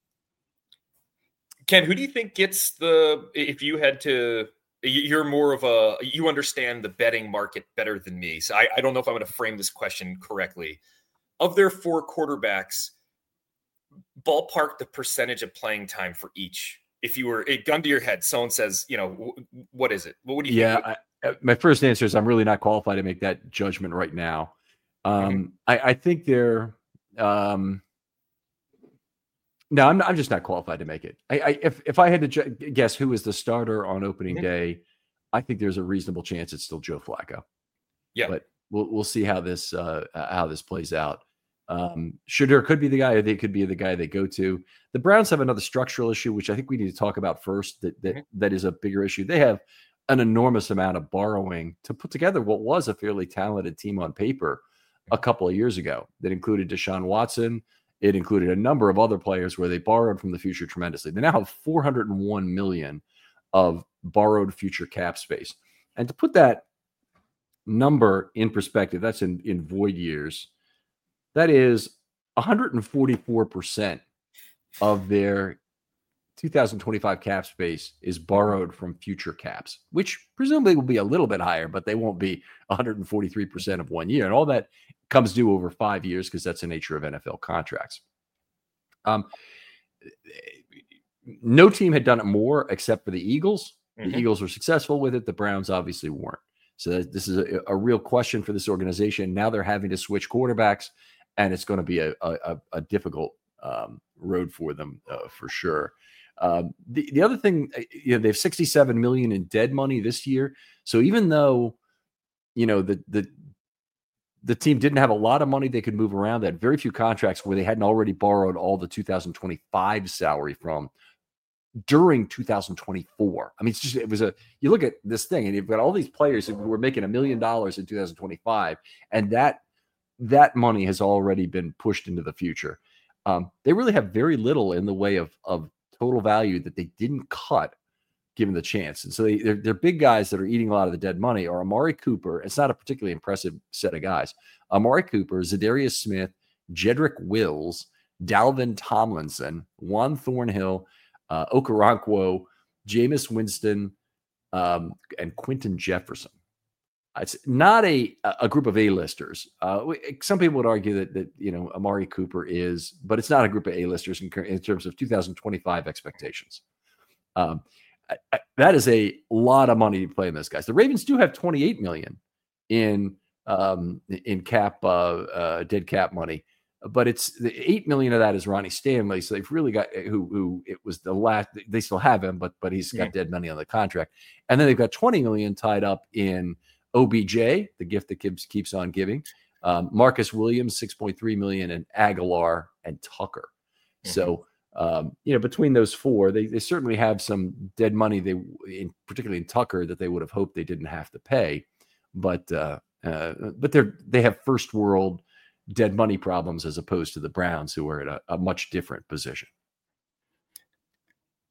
Ken, who do you think gets the, if you had to, you're more of a, you understand the betting market better than me. So I, I don't know if I'm going to frame this question correctly. Of their four quarterbacks, ballpark the percentage of playing time for each. If you were a gun to your head, someone says, you know, what is it? What would you yeah, think? Yeah, my first answer is I'm really not qualified to make that judgment right now. Um, mm-hmm. I, I think they're, um, No, I'm not, I'm just not qualified to make it. I, I if if I had to ju- guess who is the starter on opening mm-hmm. day, I think there's a reasonable chance it's still Joe Flacco. Yeah, but we'll we'll see how this uh, how this plays out. Um, Shedeur could be the guy, or they could be the guy they go to. The Browns have another structural issue, which I think we need to talk about first. That that mm-hmm. that is a bigger issue. They have an enormous amount of borrowing to put together what was a fairly talented team on paper a couple of years ago. That included Deshaun Watson. It included a number of other players where they borrowed from the future tremendously. They now have four hundred one million dollars of borrowed future cap space. And to put that number in perspective, that's in, in void years, that is one hundred forty-four percent of their two thousand twenty-five cap space is borrowed from future caps, which presumably will be a little bit higher, but they won't be one hundred forty-three percent of one year. And all that comes due over five years because that's the nature of N F L contracts. Um, no team had done it more except for the Eagles. Mm-hmm. The Eagles were successful with it. The Browns obviously weren't. So this is a, a real question for this organization. Now they're having to switch quarterbacks, and it's going to be a, a, a difficult um, road for them uh, for sure. Um, the, the other thing, you know, they have sixty-seven million dollars in dead money this year. So even though, you know, the, the, the team didn't have a lot of money they could move around, they had very few contracts where they hadn't already borrowed all the two thousand twenty-five salary from during two thousand twenty-four. I mean, it's just, it was a, you look at this thing and you've got all these players who were making a million dollars in two thousand twenty-five. And that, that money has already been pushed into the future. Um, they really have very little in the way of, of total value that they didn't cut given the chance. And so they, they're, they're big guys that are eating a lot of the dead money are Amari Cooper. It's not a particularly impressive set of guys. Amari Cooper, Zadarius Smith, Jedrick Wills, Dalvin Tomlinson, Juan Thornhill, uh, Okoronkwo, Jameis Winston, um, and Quentin Jefferson. It's not a a group of A-listers. Uh, some people would argue that that you know Amari Cooper is, but it's not a group of A-listers in, in terms of two thousand twenty-five expectations. Um, I, I, that is a lot of money to play in those guys. The Ravens do have twenty-eight million in um, in cap uh, uh, dead cap money, but it's the eight million of that is Ronnie Stanley. So they've really got who who it was the last. They still have him, but but he's got yeah. dead money on the contract, and then they've got twenty million tied up in O B J, the gift that keeps keeps on giving. Um, Marcus Williams, six point three million, and Aguilar and Tucker. Mm-hmm. So, um, you know, between those four, they, they certainly have some dead money. They, in, particularly in Tucker, that they would have hoped they didn't have to pay. But uh, uh, but they're they have first world dead money problems as opposed to the Browns, who are at a, a much different position.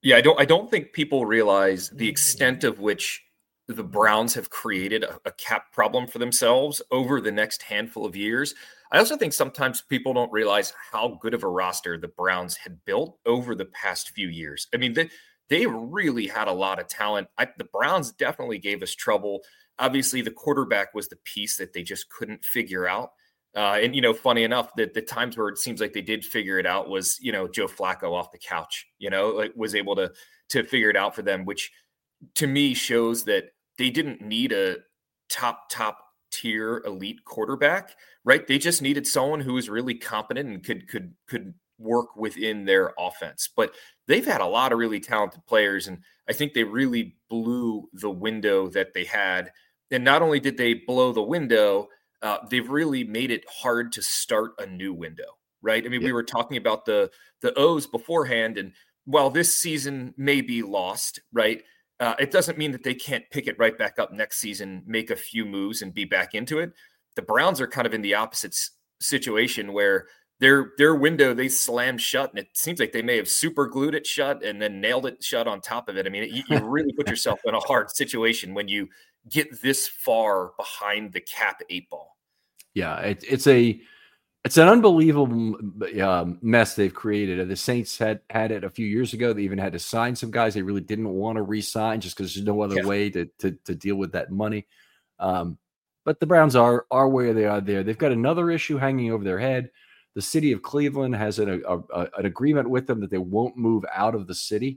Yeah, I don't I don't think people realize the extent of which the Browns have created a, a cap problem for themselves over the next handful of years. I also think sometimes people don't realize how good of a roster the Browns had built over the past few years. I mean, they they really had a lot of talent. I, the Browns definitely gave us trouble. Obviously, the quarterback was the piece that they just couldn't figure out. Uh, and, you know, funny enough, that the times where it seems like they did figure it out was, you know, Joe Flacco off the couch, you know, like was able to to figure it out for them, which to me shows that they didn't need a top, top tier elite quarterback, right? They just needed someone who was really competent and could could could work within their offense. But they've had a lot of really talented players, and I think they really blew the window that they had. And not only did they blow the window, uh, they've really made it hard to start a new window, right? I mean, Yeah. we were talking about the the O's beforehand, and while this season may be lost, right? Uh, it doesn't mean that they can't pick it right back up next season, make a few moves, and be back into it. The Browns are kind of in the opposite s- situation where their their window they slammed shut, and it seems like they may have super glued it shut and then nailed it shut on top of it. I mean, you, you really put yourself in a hard situation when you get this far behind the cap eight ball. Yeah, it, it's a it's an unbelievable um, mess they've created. The Saints had had it a few years ago. They even had to sign some guys they really didn't want to re-sign just because there's no other Yeah. way to, to to deal with that money. Um, but the Browns are are where they are there. They've got another issue hanging over their head. The city of Cleveland has an, a, a, an agreement with them that they won't move out of the city.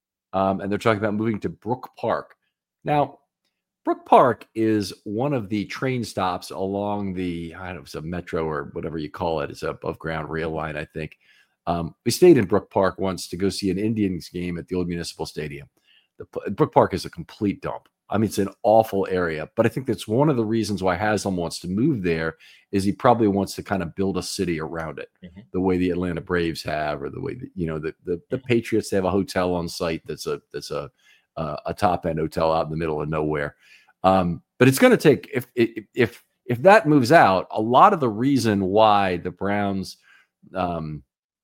Um, and they're talking about moving to Brook Park. Now, Brook Park is one of the train stops along the, I don't know if it's a metro or whatever you call it. It's a above ground rail line, I think. Um, we stayed in Brook Park once to go see an Indians game at the old Municipal Stadium. The Brook Park is a complete dump. I mean, it's an awful area, but I think that's one of the reasons why Haslam wants to move there is he probably wants to kind of build a city around it, Mhm. the way the Atlanta Braves have, or the way that, you know, the, the, the Patriots, they have a hotel on site that's a, that's a, uh, a top end hotel out in the middle of nowhere. Um, but it's going to take, if, if, if, if that moves out, a lot of the reason why the Browns um,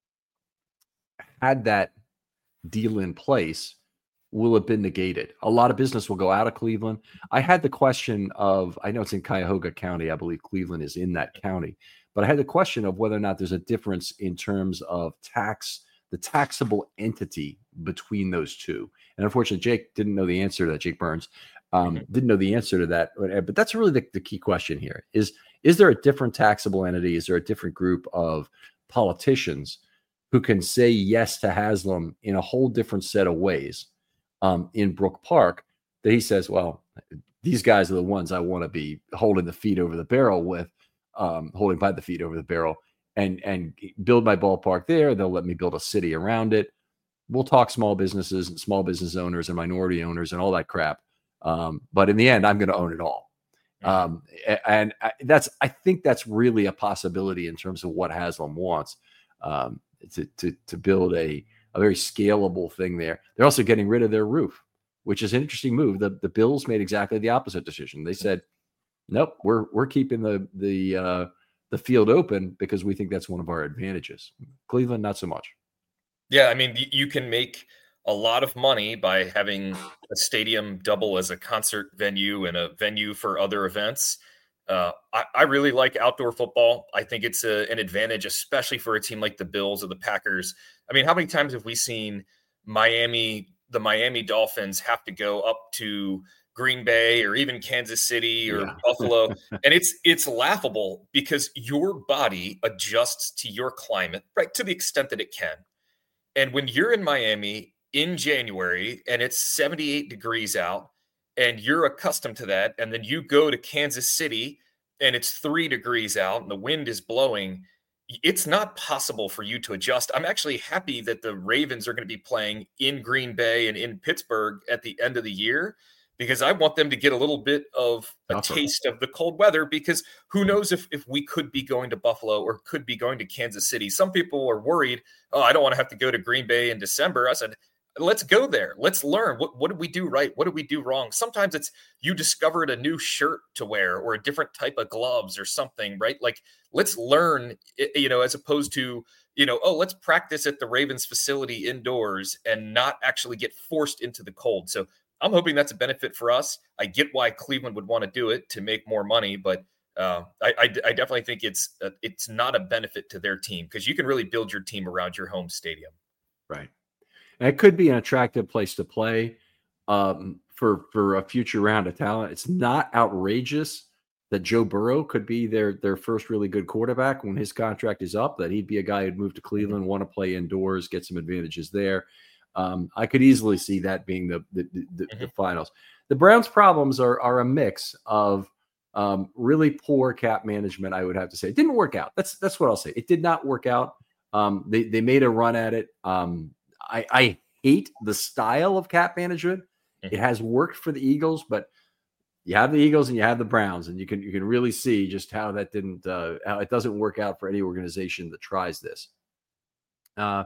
had that deal in place will have been negated. A lot of business will go out of Cleveland. I had the question of, I know it's in Cuyahoga County. I believe Cleveland is in that county, but I had the question of whether or not there's a difference in terms of tax, the taxable entity between those two. And unfortunately, Jake didn't know the answer to that. Jake Burns um, mm-hmm. didn't know the answer to that. But that's really the, the key question here is, is there a different taxable entity? Is there a different group of politicians who can say yes to Haslam in a whole different set of ways um, in Brook Park that he says, well, these guys are the ones I want to be holding the feet over the barrel with, um, holding by the feet over the barrel and, and build my ballpark there. They'll let me build a city around it. We'll talk small businesses and small business owners and minority owners and all that crap. Um, but in the end, I'm going to own it all. Um, and I, that's, I think that's really a possibility in terms of what Haslam wants, um, to, to, to build a, a very scalable thing there. They're also getting rid of their roof, which is an interesting move. The, the Bills made exactly the opposite decision. They said, nope, we're, we're keeping the, the, uh, the field open because we think that's one of our advantages. Cleveland, not so much. Yeah. I mean, you can make a lot of money by having a stadium double as a concert venue and a venue for other events. Uh, I, I really like outdoor football. I think it's a, an advantage, especially for a team like the Bills or the Packers. I mean, how many times have we seen Miami, the Miami Dolphins have to go up to Green Bay or even Kansas City or Yeah. Buffalo? And it's, it's laughable because your body adjusts to your climate, right, to the extent that it can. And when you're in Miami in January and it's seventy-eight degrees out and you're accustomed to that, and then you go to Kansas City and it's three degrees out and the wind is blowing, it's not possible for you to adjust. I'm actually happy that the Ravens are going to be playing in Green Bay and in Pittsburgh at the end of the year, because I want them to get a little bit of a Awesome. taste of the cold weather, because who knows if, if we could be going to Buffalo or could be going to Kansas City. Some people are worried, oh, I don't want to have to go to Green Bay in December. I said, let's go there. Let's learn. What, what did we do right? What did we do wrong? Sometimes it's you discovered a new shirt to wear or a different type of gloves or something, right? Like, let's learn, you know, as opposed to, you know, oh, let's practice at the Ravens facility indoors and not actually get forced into the cold. So I'm hoping that's a benefit for us. I get why Cleveland would want to do it to make more money, but uh, I, I, I definitely think it's a, it's not a benefit to their team because you can really build your team around your home stadium. Right. And it could be an attractive place to play um, for, for a future round of talent. It's not outrageous that Joe Burrow could be their, their first really good quarterback when his contract is up, that he'd be a guy who'd move to Cleveland, mm-hmm. want to play indoors, get some advantages there. Um, I could easily see that being the the, the, mm-hmm. the finals. The Browns' problems are are a mix of um, really poor cap management. I would have to say it didn't work out. That's that's what I'll say. It did not work out. Um, they they made a run at it. Um, I, I hate the style of cap management. Mm-hmm. It has worked for the Eagles, but you have the Eagles and you have the Browns, and you can you can really see just how that didn't uh, how it doesn't work out for any organization that tries this. Uh,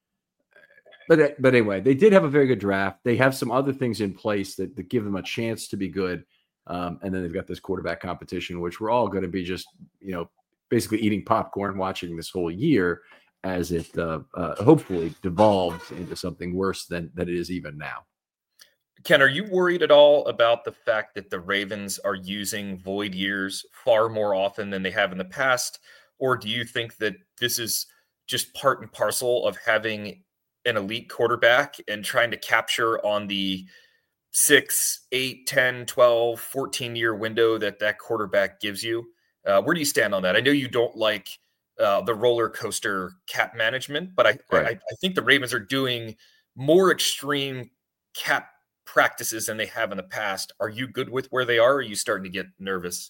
But but anyway, they did have a very good draft. They have some other things in place that, that give them a chance to be good. Um, and then they've got this quarterback competition, which we're all going to be just, you know, basically eating popcorn watching this whole year as it uh, uh, hopefully devolves into something worse than, than it is even now. Ken, are you worried at all about the fact that the Ravens are using void years far more often than they have in the past? Or do you think that this is just part and parcel of having an elite quarterback and trying to capture on the six, eight, ten, twelve, fourteen year window that that quarterback gives you? Uh, where do you stand on that? I know you don't like uh, the roller coaster cap management, but I, right. I, I think the Ravens are doing more extreme cap practices than they have in the past. Are you good with where they are? Or are you starting to get nervous?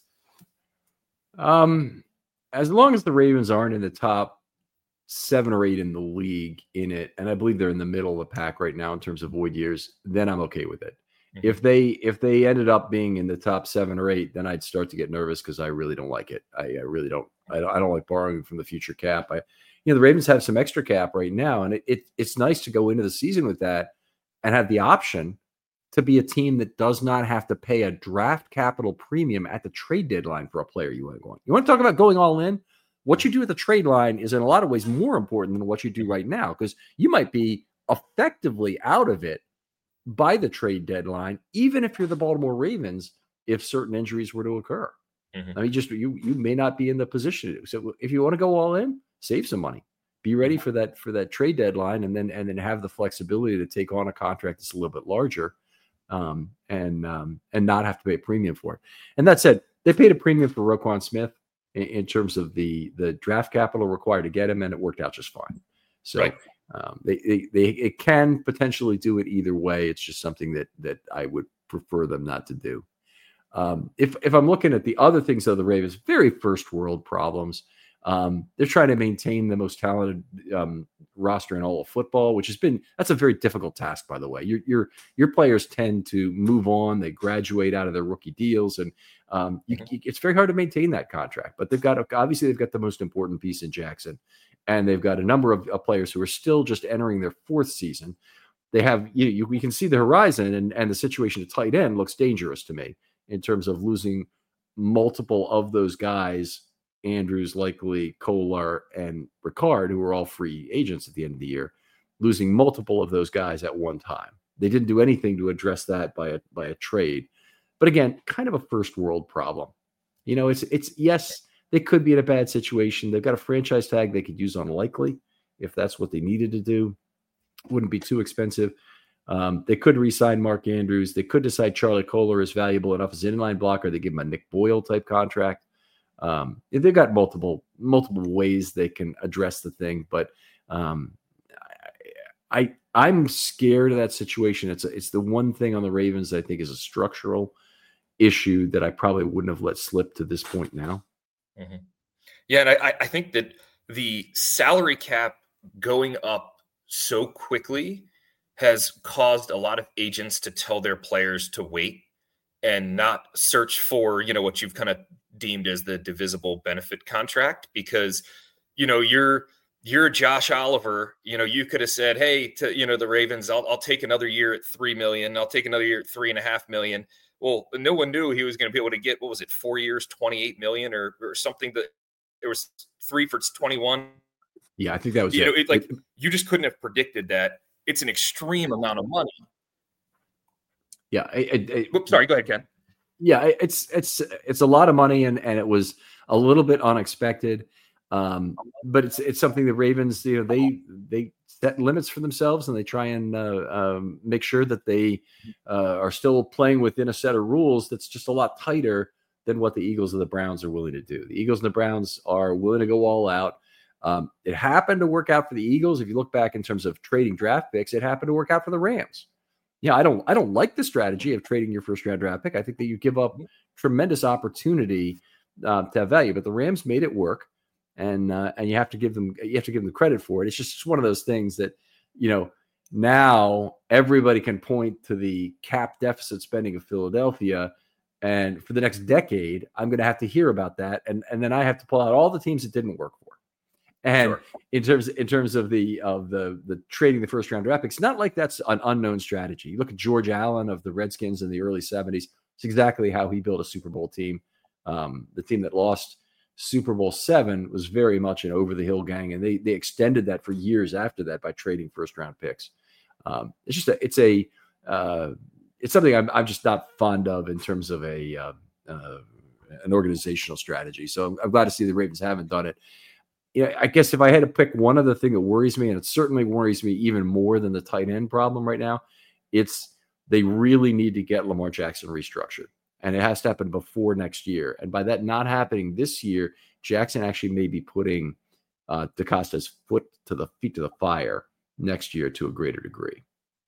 Um, as long as the Ravens aren't in the top seven or eight in the league in it, and I believe they're in the middle of the pack right now in terms of void years, then I'm okay with it. Mm-hmm. If they if they ended up being in the top seven or eight, then I'd start to get nervous because I really don't like it. I, I really don't. I don't. I don't like borrowing from the future cap. I, you know, the Ravens have some extra cap right now, and it, it it's nice to go into the season with that and have the option to be a team that does not have to pay a draft capital premium at the trade deadline for a player you want to go on. You want to talk about going all in? What you do at the trade line is in a lot of ways more important than what you do right now, because you might be effectively out of it by the trade deadline, even if you're the Baltimore Ravens, if certain injuries were to occur. Mm-hmm. I mean, just you you may not be in the position to do. So if you want to go all in, save some money. Be ready for that for that trade deadline, and then and then have the flexibility to take on a contract that's a little bit larger, um, and um, and not have to pay a premium for it. And that said, they paid a premium for Roquan Smith in terms of the the draft capital required to get him, and it worked out just fine. So right. um, they, they they it can potentially do it either way. It's just something that that I would prefer them not to do. Um, if if I'm looking at the other things of the Ravens, very first world problems. Um, they're trying to maintain the most talented um, roster in all of football, which has been that's a very difficult task, by the way. Your your your players tend to move on; they graduate out of their rookie deals, and um, you, mm-hmm. it's very hard to maintain that contract. But they've got obviously they've got the most important piece in Jackson, and they've got a number of, of players who are still just entering their fourth season. They have you, you we can see the horizon, and and the situation at tight end looks dangerous to me in terms of losing multiple of those guys. Andrews, Likely, Kolar, and Ricard, who were all free agents at the end of the year, losing multiple of those guys at one time. They didn't do anything to address that by a by a trade. But again, kind of a first world problem. You know, it's it's yes, they could be in a bad situation. They've got a franchise tag they could use on Likely if that's what they needed to do. Wouldn't be too expensive. Um, they could re-sign Mark Andrews. They could decide Charlie Kolar is valuable enough as an inline blocker. They give him a Nick Boyle type contract. Um, they've got multiple multiple ways they can address the thing, but um, I, I I'm scared of that situation. It's a, it's the one thing on the Ravens that I think is a structural issue that I probably wouldn't have let slip to this point now. Mm-hmm. Yeah, and I, I think that the salary cap going up so quickly has caused a lot of agents to tell their players to wait and not search for, you know, what you've kind of deemed as the divisible benefit contract, because, you know, you're, you're Josh Oliver, you know, you could have said, hey, to, you know, the Ravens, I'll, I'll take another year at three million. I'll take another year at three and a half million. Well, no one knew he was going to be able to get, what was it, four years, twenty-eight million or, or something that there was three for twenty-one Yeah, I think that was you it. know, it, like It- you just couldn't have predicted that. It's an extreme amount of money. Yeah, it, it, it- Whoops, sorry, go ahead, Ken. yeah, it- it's it's it's a lot of money, and and it was a little bit unexpected. Um, but it's it's something the Ravens, you know, they they set limits for themselves, and they try and uh, um, make sure that they uh, are still playing within a set of rules that's just a lot tighter than what the Eagles and the Browns are willing to do. The Eagles and the Browns are willing to go all out. Um, it happened to work out for the Eagles. If you look back in terms of trading draft picks, it happened to work out for the Rams. Yeah, I don't I don't like the strategy of trading your first round draft pick. I think that you give up tremendous opportunity uh, to have value, but the Rams made it work, and uh, and you have to give them you have to give them credit for it. It's just one of those things that, you know, now everybody can point to the cap deficit spending of Philadelphia, and for the next decade, I'm going to have to hear about that, and and then I have to pull out all the teams it didn't work for. And Sure. in terms in terms of the of the the trading the first round draft picks, not like that's an unknown strategy. You look at George Allen of the Redskins in the early seventies. It's exactly how he built a Super Bowl team. Um, the team that lost Super Bowl seven was very much an over the hill gang, and they they extended that for years after that by trading first round picks. Um, it's just a it's a uh, it's something I'm I'm just not fond of in terms of a uh, uh, an organizational strategy. So I'm, I'm glad to see the Ravens haven't done it. Yeah, I guess if I had to pick one other thing that worries me, and it certainly worries me even more than the tight end problem right now, it's they really need to get Lamar Jackson restructured. And it has to happen before next year. And by that not happening this year, Jackson actually may be putting uh, DeCosta's foot to the feet to the fire next year to a greater degree.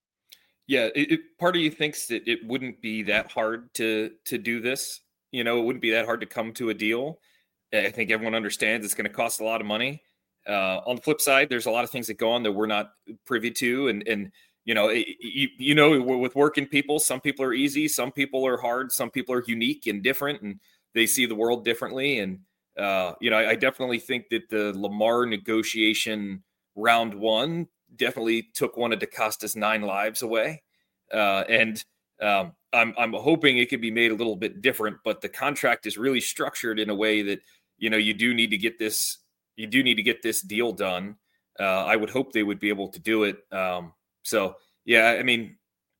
Yeah, it, it, part of you thinks that it wouldn't be that hard to to do this. You know, it wouldn't be that hard to come to a deal. I think everyone understands it's going to cost a lot of money. Uh, on the flip side, there's a lot of things that go on that we're not privy to, and and you know, it, you, you know, with working people, some people are easy, some people are hard, some people are unique and different, and they see the world differently. And uh, you know, I, I definitely think that the Lamar negotiation round one definitely took one of DeCosta's nine lives away, uh, and um, I'm I'm hoping it could be made a little bit different. But the contract is really structured in a way that, you know, you do need to get this, you do need to get this deal done. Uh, I would hope they would be able to do it. Um, so, yeah, I mean,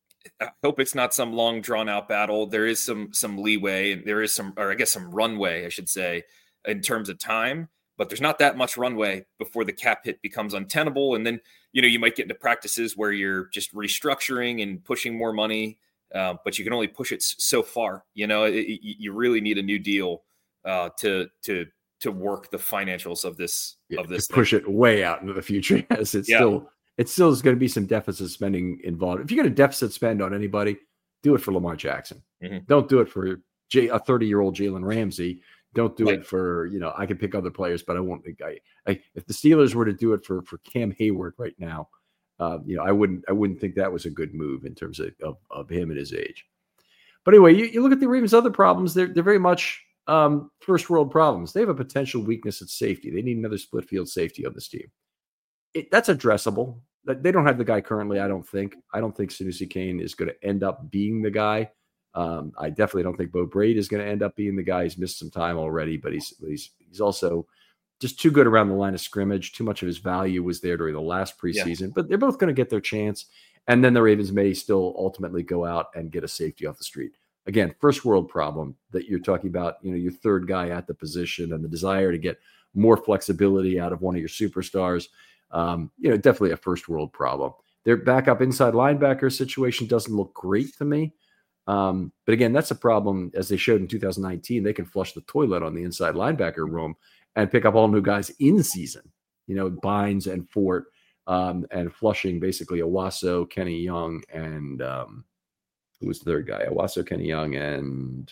I hope it's not some long drawn out battle. There is some, some leeway, and there is some, or I guess some runway, I should say, in terms of time, but there's not that much runway before the cap hit becomes untenable. And then, you know, you might get into practices where you're just restructuring and pushing more money, uh, but you can only push it so far. You know, it, it, you really need a new deal uh, to, to, to work the financials of this, Yeah, of this to push it way out into the future. Yes, it's Yeah. still it still is going to be some deficit spending involved. If you're going to deficit spend on anybody, do it for Lamar Jackson. Mhm. Don't do it for J, a thirty-year-old Jalen Ramsey. Don't do Right. it for, you know, I can pick other players, but I won't. I, I, if the Steelers were to do it for for Cam Hayward right now, uh, you know, I wouldn't I wouldn't think that was a good move in terms of of, of him at his age. But anyway, you, you look at the Ravens' other problems; they're they're very much um, first world problems. They have a potential weakness at safety. They need another split field safety on this team. It, that's addressable. They don't have the guy currently, I don't think. I don't think Sanusi Kane is going to end up being the guy. Um, I definitely don't think Bo Braid is going to end up being the guy. He's missed some time already, but he's he's he's also just too good around the line of scrimmage. Too much of his value was there during the last preseason. Yeah. But they're both going to get their chance, and then the Ravens may still ultimately go out and get a safety off the street. Again, first world problem that you're talking about. You know, your third guy at the position and the desire to get more flexibility out of one of your superstars. Um, you know, definitely a first world problem. Their backup inside linebacker situation doesn't look great to me. Um, but again, that's a problem. As they showed in two thousand nineteen, they can flush the toilet on the inside linebacker room and pick up all new guys in season, you know, Bynes and Fort, um, and flushing basically Owasso, Kenny Young, and um, who was the third guy? Owasso, Kenny Young, and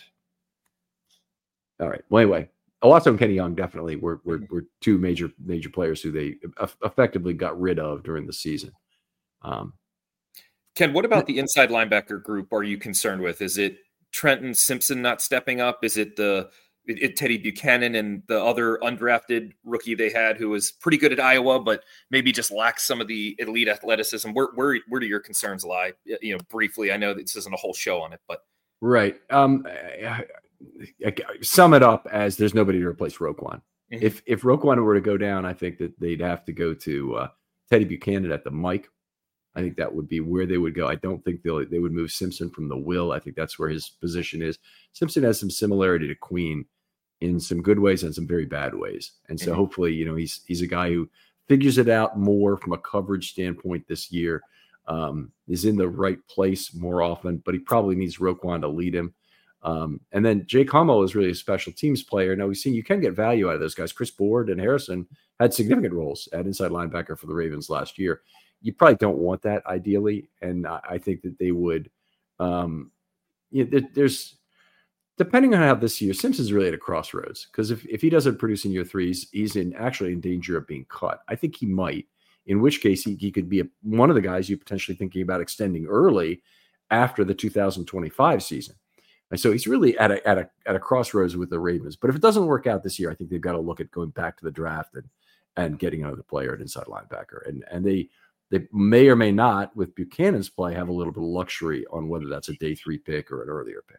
all right. Well, anyway, Owasso and Kenny Young definitely were, were, were two major, major players who they effectively got rid of during the season. Um, Ken, what about the inside linebacker group are you concerned with? Is it Trenton Simpson not stepping up? Is it the it, it Teddy Buchanan and the other undrafted rookie they had who was pretty good at Iowa, but maybe just lacks some of the elite athleticism? Where where where do your concerns lie? You know, briefly, I know this isn't a whole show on it, but right. Um, I, I, I sum it up as there's nobody to replace Roquan. Mm-hmm. If if Roquan were to go down, I think that they'd have to go to uh, Teddy Buchanan at the mic. I think that would be where they would go. I don't think they they would move Simpson from the will. I think that's where his position is. Simpson has some similarity to Queen in some good ways and some very bad ways. And so mm-hmm. hopefully, you know, he's he's a guy who figures it out more from a coverage standpoint this year, um, is in the right place more often, but he probably needs Roquan to lead him. Um, and then Jake Hummel is really a special teams player. Now we've seen you can get value out of those guys. Chris Board and Harrison had significant roles at inside linebacker for the Ravens last year. You probably don't want that ideally. And I think that they would, um, you know, there's, depending on how this year, Simpson's really at a crossroads, because if, if he doesn't produce in year three, he's, he's in actually in danger of being cut. I think he might, in which case he, he could be a, one of the guys you're potentially thinking about extending early after the two thousand twenty-five season. And so he's really at a, at a, at a crossroads with the Ravens. But if it doesn't work out this year, I think they've got to look at going back to the draft and, and getting another player at inside linebacker. And, and they, they may or may not, with Buchanan's play, have a little bit of luxury on whether that's a day three pick or an earlier pick.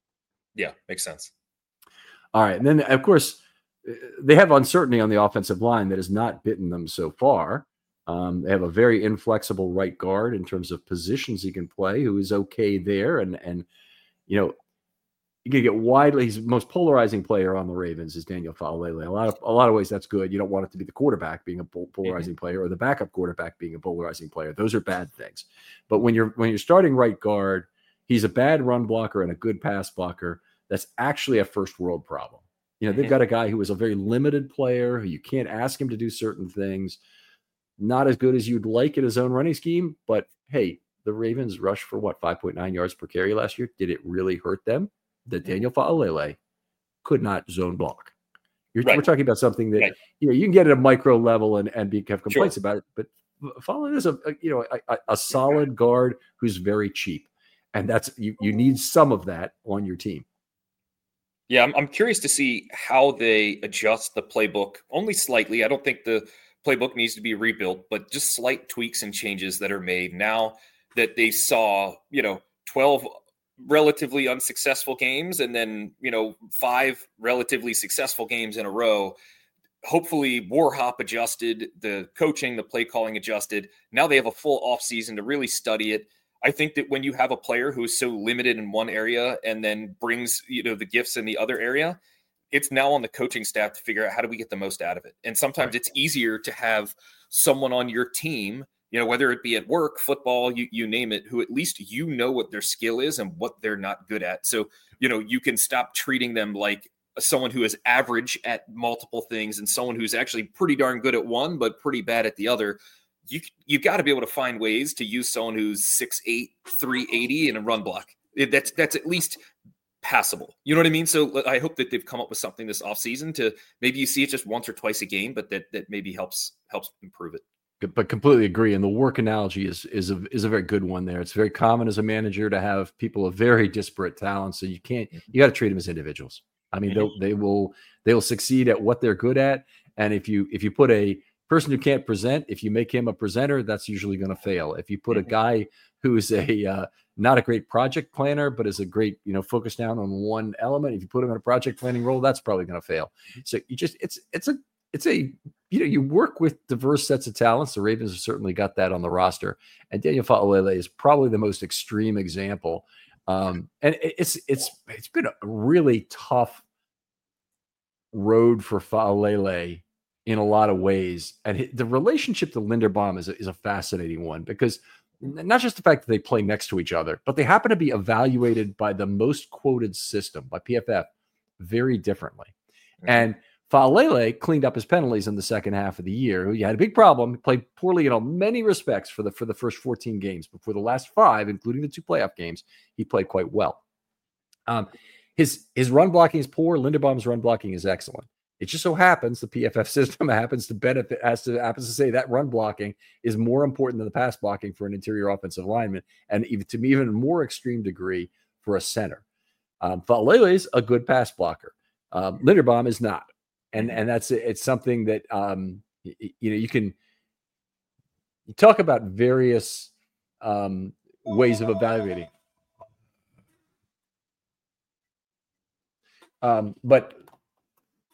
Yeah, makes sense. All right. And then, of course, they have uncertainty on the offensive line that has not bitten them so far. Um, they have a very inflexible right guard in terms of positions he can play, who is okay there. And, and you know, you can get widely, he's the most polarizing player on the Ravens is Daniel Faalele. A lot of, a lot of ways that's good. You don't want it to be the quarterback being a polarizing mm-hmm. player or the backup quarterback being a polarizing player. Those are bad things. But when you're, when you're starting right guard, he's a bad run blocker and a good pass blocker. That's actually a first world problem. You know, they've got a guy who is a very limited player who you can't ask him to do certain things. Not as good as you'd like in his own running scheme, but hey, the Ravens rushed for what, five point nine yards per carry last year. Did it really hurt them? That Daniel Faalele could not zone block. You're, right. We're talking about something that, right. you know, you can get at a micro level and, and be, have complaints sure. about it, but Faalele is a, a, you know, a, a solid guard who's very cheap. And that's, you, you need some of that on your team. Yeah, I'm, I'm curious to see how they adjust the playbook only slightly. I don't think the playbook needs to be rebuilt, but just slight tweaks and changes that are made now that they saw, you know, twelve relatively unsuccessful games and then, you know, five relatively successful games in a row. Hopefully Warhop adjusted, the coaching, the play calling adjusted. Now they have a full off season to really study it. I think that when you have a player who is so limited in one area and then brings, you know, the gifts in the other area, it's now on the coaching staff to figure out how do we get the most out of it. And sometimes right. it's easier to have someone on your team, you know, whether it be at work, football, you, you name it, who at least you know what their skill is and what they're not good at. So, you know, you can stop treating them like someone who is average at multiple things and someone who's actually pretty darn good at one, but pretty bad at the other. You you got to be able to find ways to use someone who's six eight, three eighty in a run block. That's that's at least passable. You know what I mean? So I hope that they've come up with something this offseason to maybe you see it just once or twice a game, but that that maybe helps helps improve it. But completely agree. And the work analogy is is a is a very good one there. It's very common as a manager to have people of very disparate talents. So you can't you got to treat them as individuals. I mean, mm-hmm. they they will they will succeed at what they're good at. And if you if you put a person who can't present, if you make him a presenter, that's usually going to fail. If you put a guy who is a uh, not a great project planner, but is a great, you know, focus down on one element, if you put him in a project planning role, that's probably going to fail. So you just, it's, it's a, it's a, you know, you work with diverse sets of talents. The Ravens have certainly got that on the roster. And Daniel Faalele is probably the most extreme example. Um, and it's, it's, it's been a really tough road for Faalele in a lot of ways. And the relationship to Linderbaum is a, is a fascinating one, because not just the fact that they play next to each other, but they happen to be evaluated by the most quoted system, by P F F, very differently. Mm-hmm. And Faalele cleaned up his penalties in the second half of the year. He had a big problem. He played poorly in many respects for the, for the first fourteen games, but for the last five, including the two playoff games, he played quite well. Um, his, his run blocking is poor. Linderbaum's run blocking is excellent. It just so happens the P F F system happens to benefit, has to happens to say that run blocking is more important than the pass blocking for an interior offensive lineman, and even to even more extreme degree for a center. Um, Faalele is a good pass blocker. Um, Linderbaum is not, and and that's it's something that um, you, you know you can you talk about various um, ways of evaluating, um, but.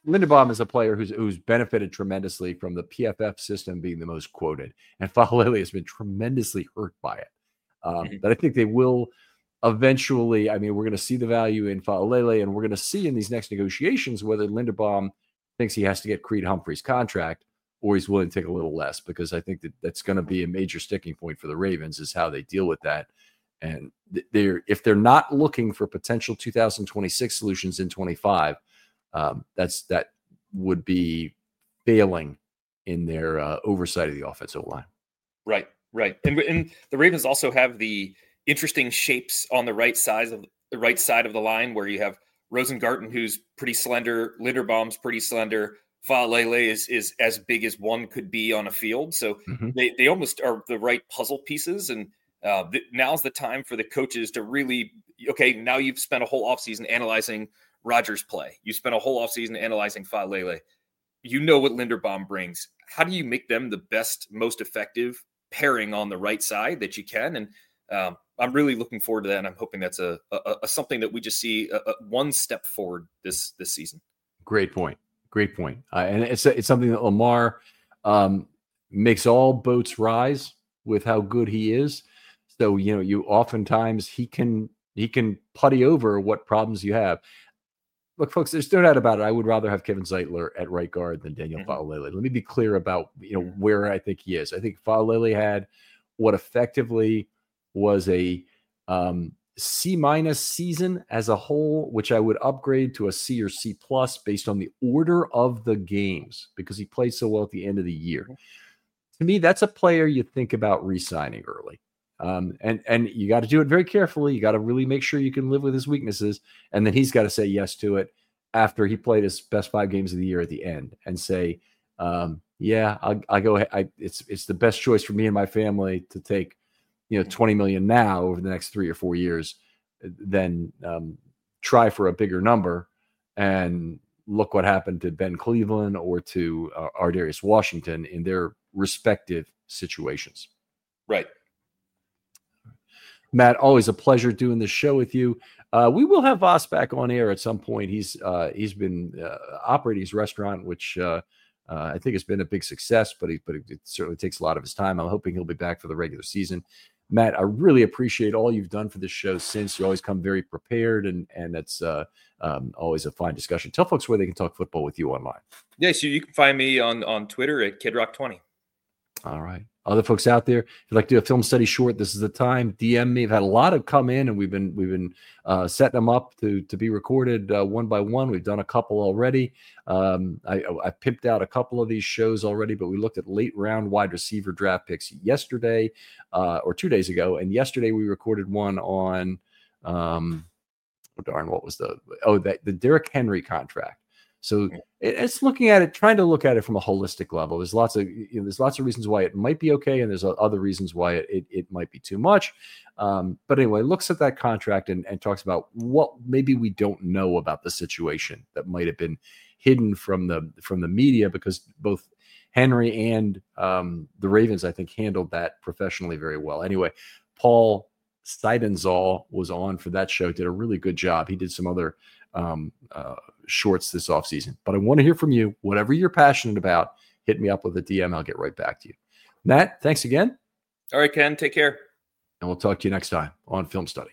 Linderbaum is a player who's who's benefited tremendously from the P F F system being the most quoted, and Faalele has been tremendously hurt by it. Um, mm-hmm. But I think they will eventually. I mean, we're going to see the value in Faalele, and we're going to see in these next negotiations whether Linderbaum thinks he has to get Creed Humphrey's contract or he's willing to take a little less, because I think that that's going to be a major sticking point for the Ravens is how they deal with that. And they're if they're not looking for potential two thousand twenty-six solutions in twenty-five, um, that's that would be failing in their uh, oversight of the offensive line. Right, right, and, and the Ravens also have the interesting shapes on the right side of the right side of the line, where you have Rosengarten, who's pretty slender, Linderbaum's pretty slender, Faalele is is as big as one could be on a field. So mm-hmm. they they almost are the right puzzle pieces, and. Uh, th- now's the time for the coaches to really, okay, now you've spent a whole offseason analyzing Rodgers' play. You spent a whole offseason analyzing Faalele. You know what Linderbaum brings. How do you make them the best, most effective pairing on the right side that you can? And um, I'm really looking forward to that, and I'm hoping that's a, a, a something that we just see a, a one step forward this this season. Great point. Great point. Uh, and it's it's something that Lamar um, makes all boats rise with how good he is. So, you know, you oftentimes he can he can putty over what problems you have. Look, folks, there's no doubt about it. I would rather have Kevin Zeitler at right guard than Daniel mm-hmm. Faalele. Let me be clear about, you know, where I think he is. I think Faalele had what effectively was a um, C minus season as a whole, which I would upgrade to a C or C plus based on the order of the games because he played so well at the end of the year. Mm-hmm. To me, that's a player you think about re-signing early. Um, and, and you got to do it very carefully. You got to really make sure you can live with his weaknesses. And then he's got to say yes to it after he played his best five games of the year at the end and say, um, yeah, I'll, I'll go ahead. I, it's, it's the best choice for me and my family to take, you know, twenty million now over the next three or four years, then um, try for a bigger number. And look what happened to Ben Cleveland or to uh, Ardarius Washington in their respective situations. Right. Matt, always a pleasure doing this show with you. Uh, we will have Voss back on air at some point. He's uh, he's been uh, operating his restaurant, which uh, uh, I think has been a big success, but he, but it, it certainly takes a lot of his time. I'm hoping he'll be back for the regular season. Matt, I really appreciate all you've done for this show since. You always come very prepared, and and it's uh, um, always a fine discussion. Tell folks where they can talk football with you online. Yeah, so you can find me on, on Twitter at Kid Rock twenty. All right. Other folks out there, if you'd like to do a film study short, this is the time. D M me. I've had a lot of come in, and we've been we've been uh, setting them up to to be recorded uh, one by one. We've done a couple already. Um, I, I pimped out a couple of these shows already, but we looked at late round wide receiver draft picks yesterday uh, or two days ago, and yesterday we recorded one on. Um, oh darn, what was the oh that the Derrick Henry contract. So it's looking at it, trying to look at it from a holistic level. There's lots of, you know, there's lots of reasons why it might be okay, and there's other reasons why it it, it might be too much. Um, but anyway, looks at that contract and, and talks about what maybe we don't know about the situation that might have been hidden from the from the media, because both Henry and um, the Ravens, I think, handled that professionally very well. Anyway, Paul Seidenzahl was on for that show, did a really good job. He did some other um, uh, shorts this offseason. But I want to hear from you. Whatever you're passionate about, hit me up with a D M. I'll get right back to you. Matt, thanks again. All right, Ken, take care. And we'll talk to you next time on Film Study.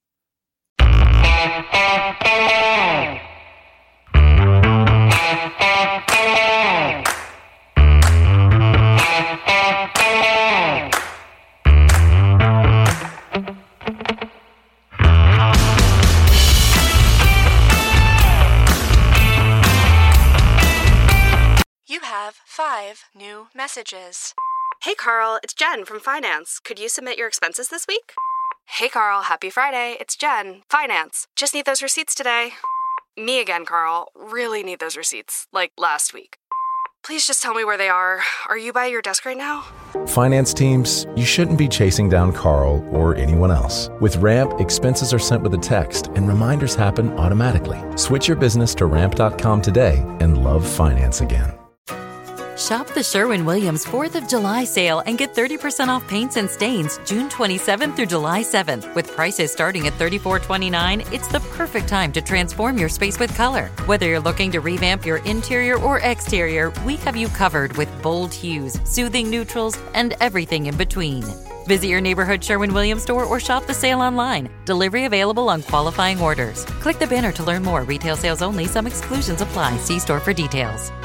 Five new messages. Hey, Carl, it's Jen from Finance. Could you submit your expenses this week? Hey, Carl, happy Friday. It's Jen, Finance. Just need those receipts today. Me again, Carl. Really need those receipts, like last week. Please just tell me where they are. Are you by your desk right now? Finance teams, you shouldn't be chasing down Carl or anyone else. With Ramp, expenses are sent with a text and reminders happen automatically. Switch your business to ramp dot com today and love finance again. Shop the Sherwin-Williams fourth of July sale and get thirty percent off paints and stains June twenty-seventh through July seventh. With prices starting at thirty-four twenty-nine, it's the perfect time to transform your space with color. Whether you're looking to revamp your interior or exterior, we have you covered with bold hues, soothing neutrals, and everything in between. Visit your neighborhood Sherwin-Williams store or shop the sale online. Delivery available on qualifying orders. Click the banner to learn more. Retail sales only. Some exclusions apply. See store for details.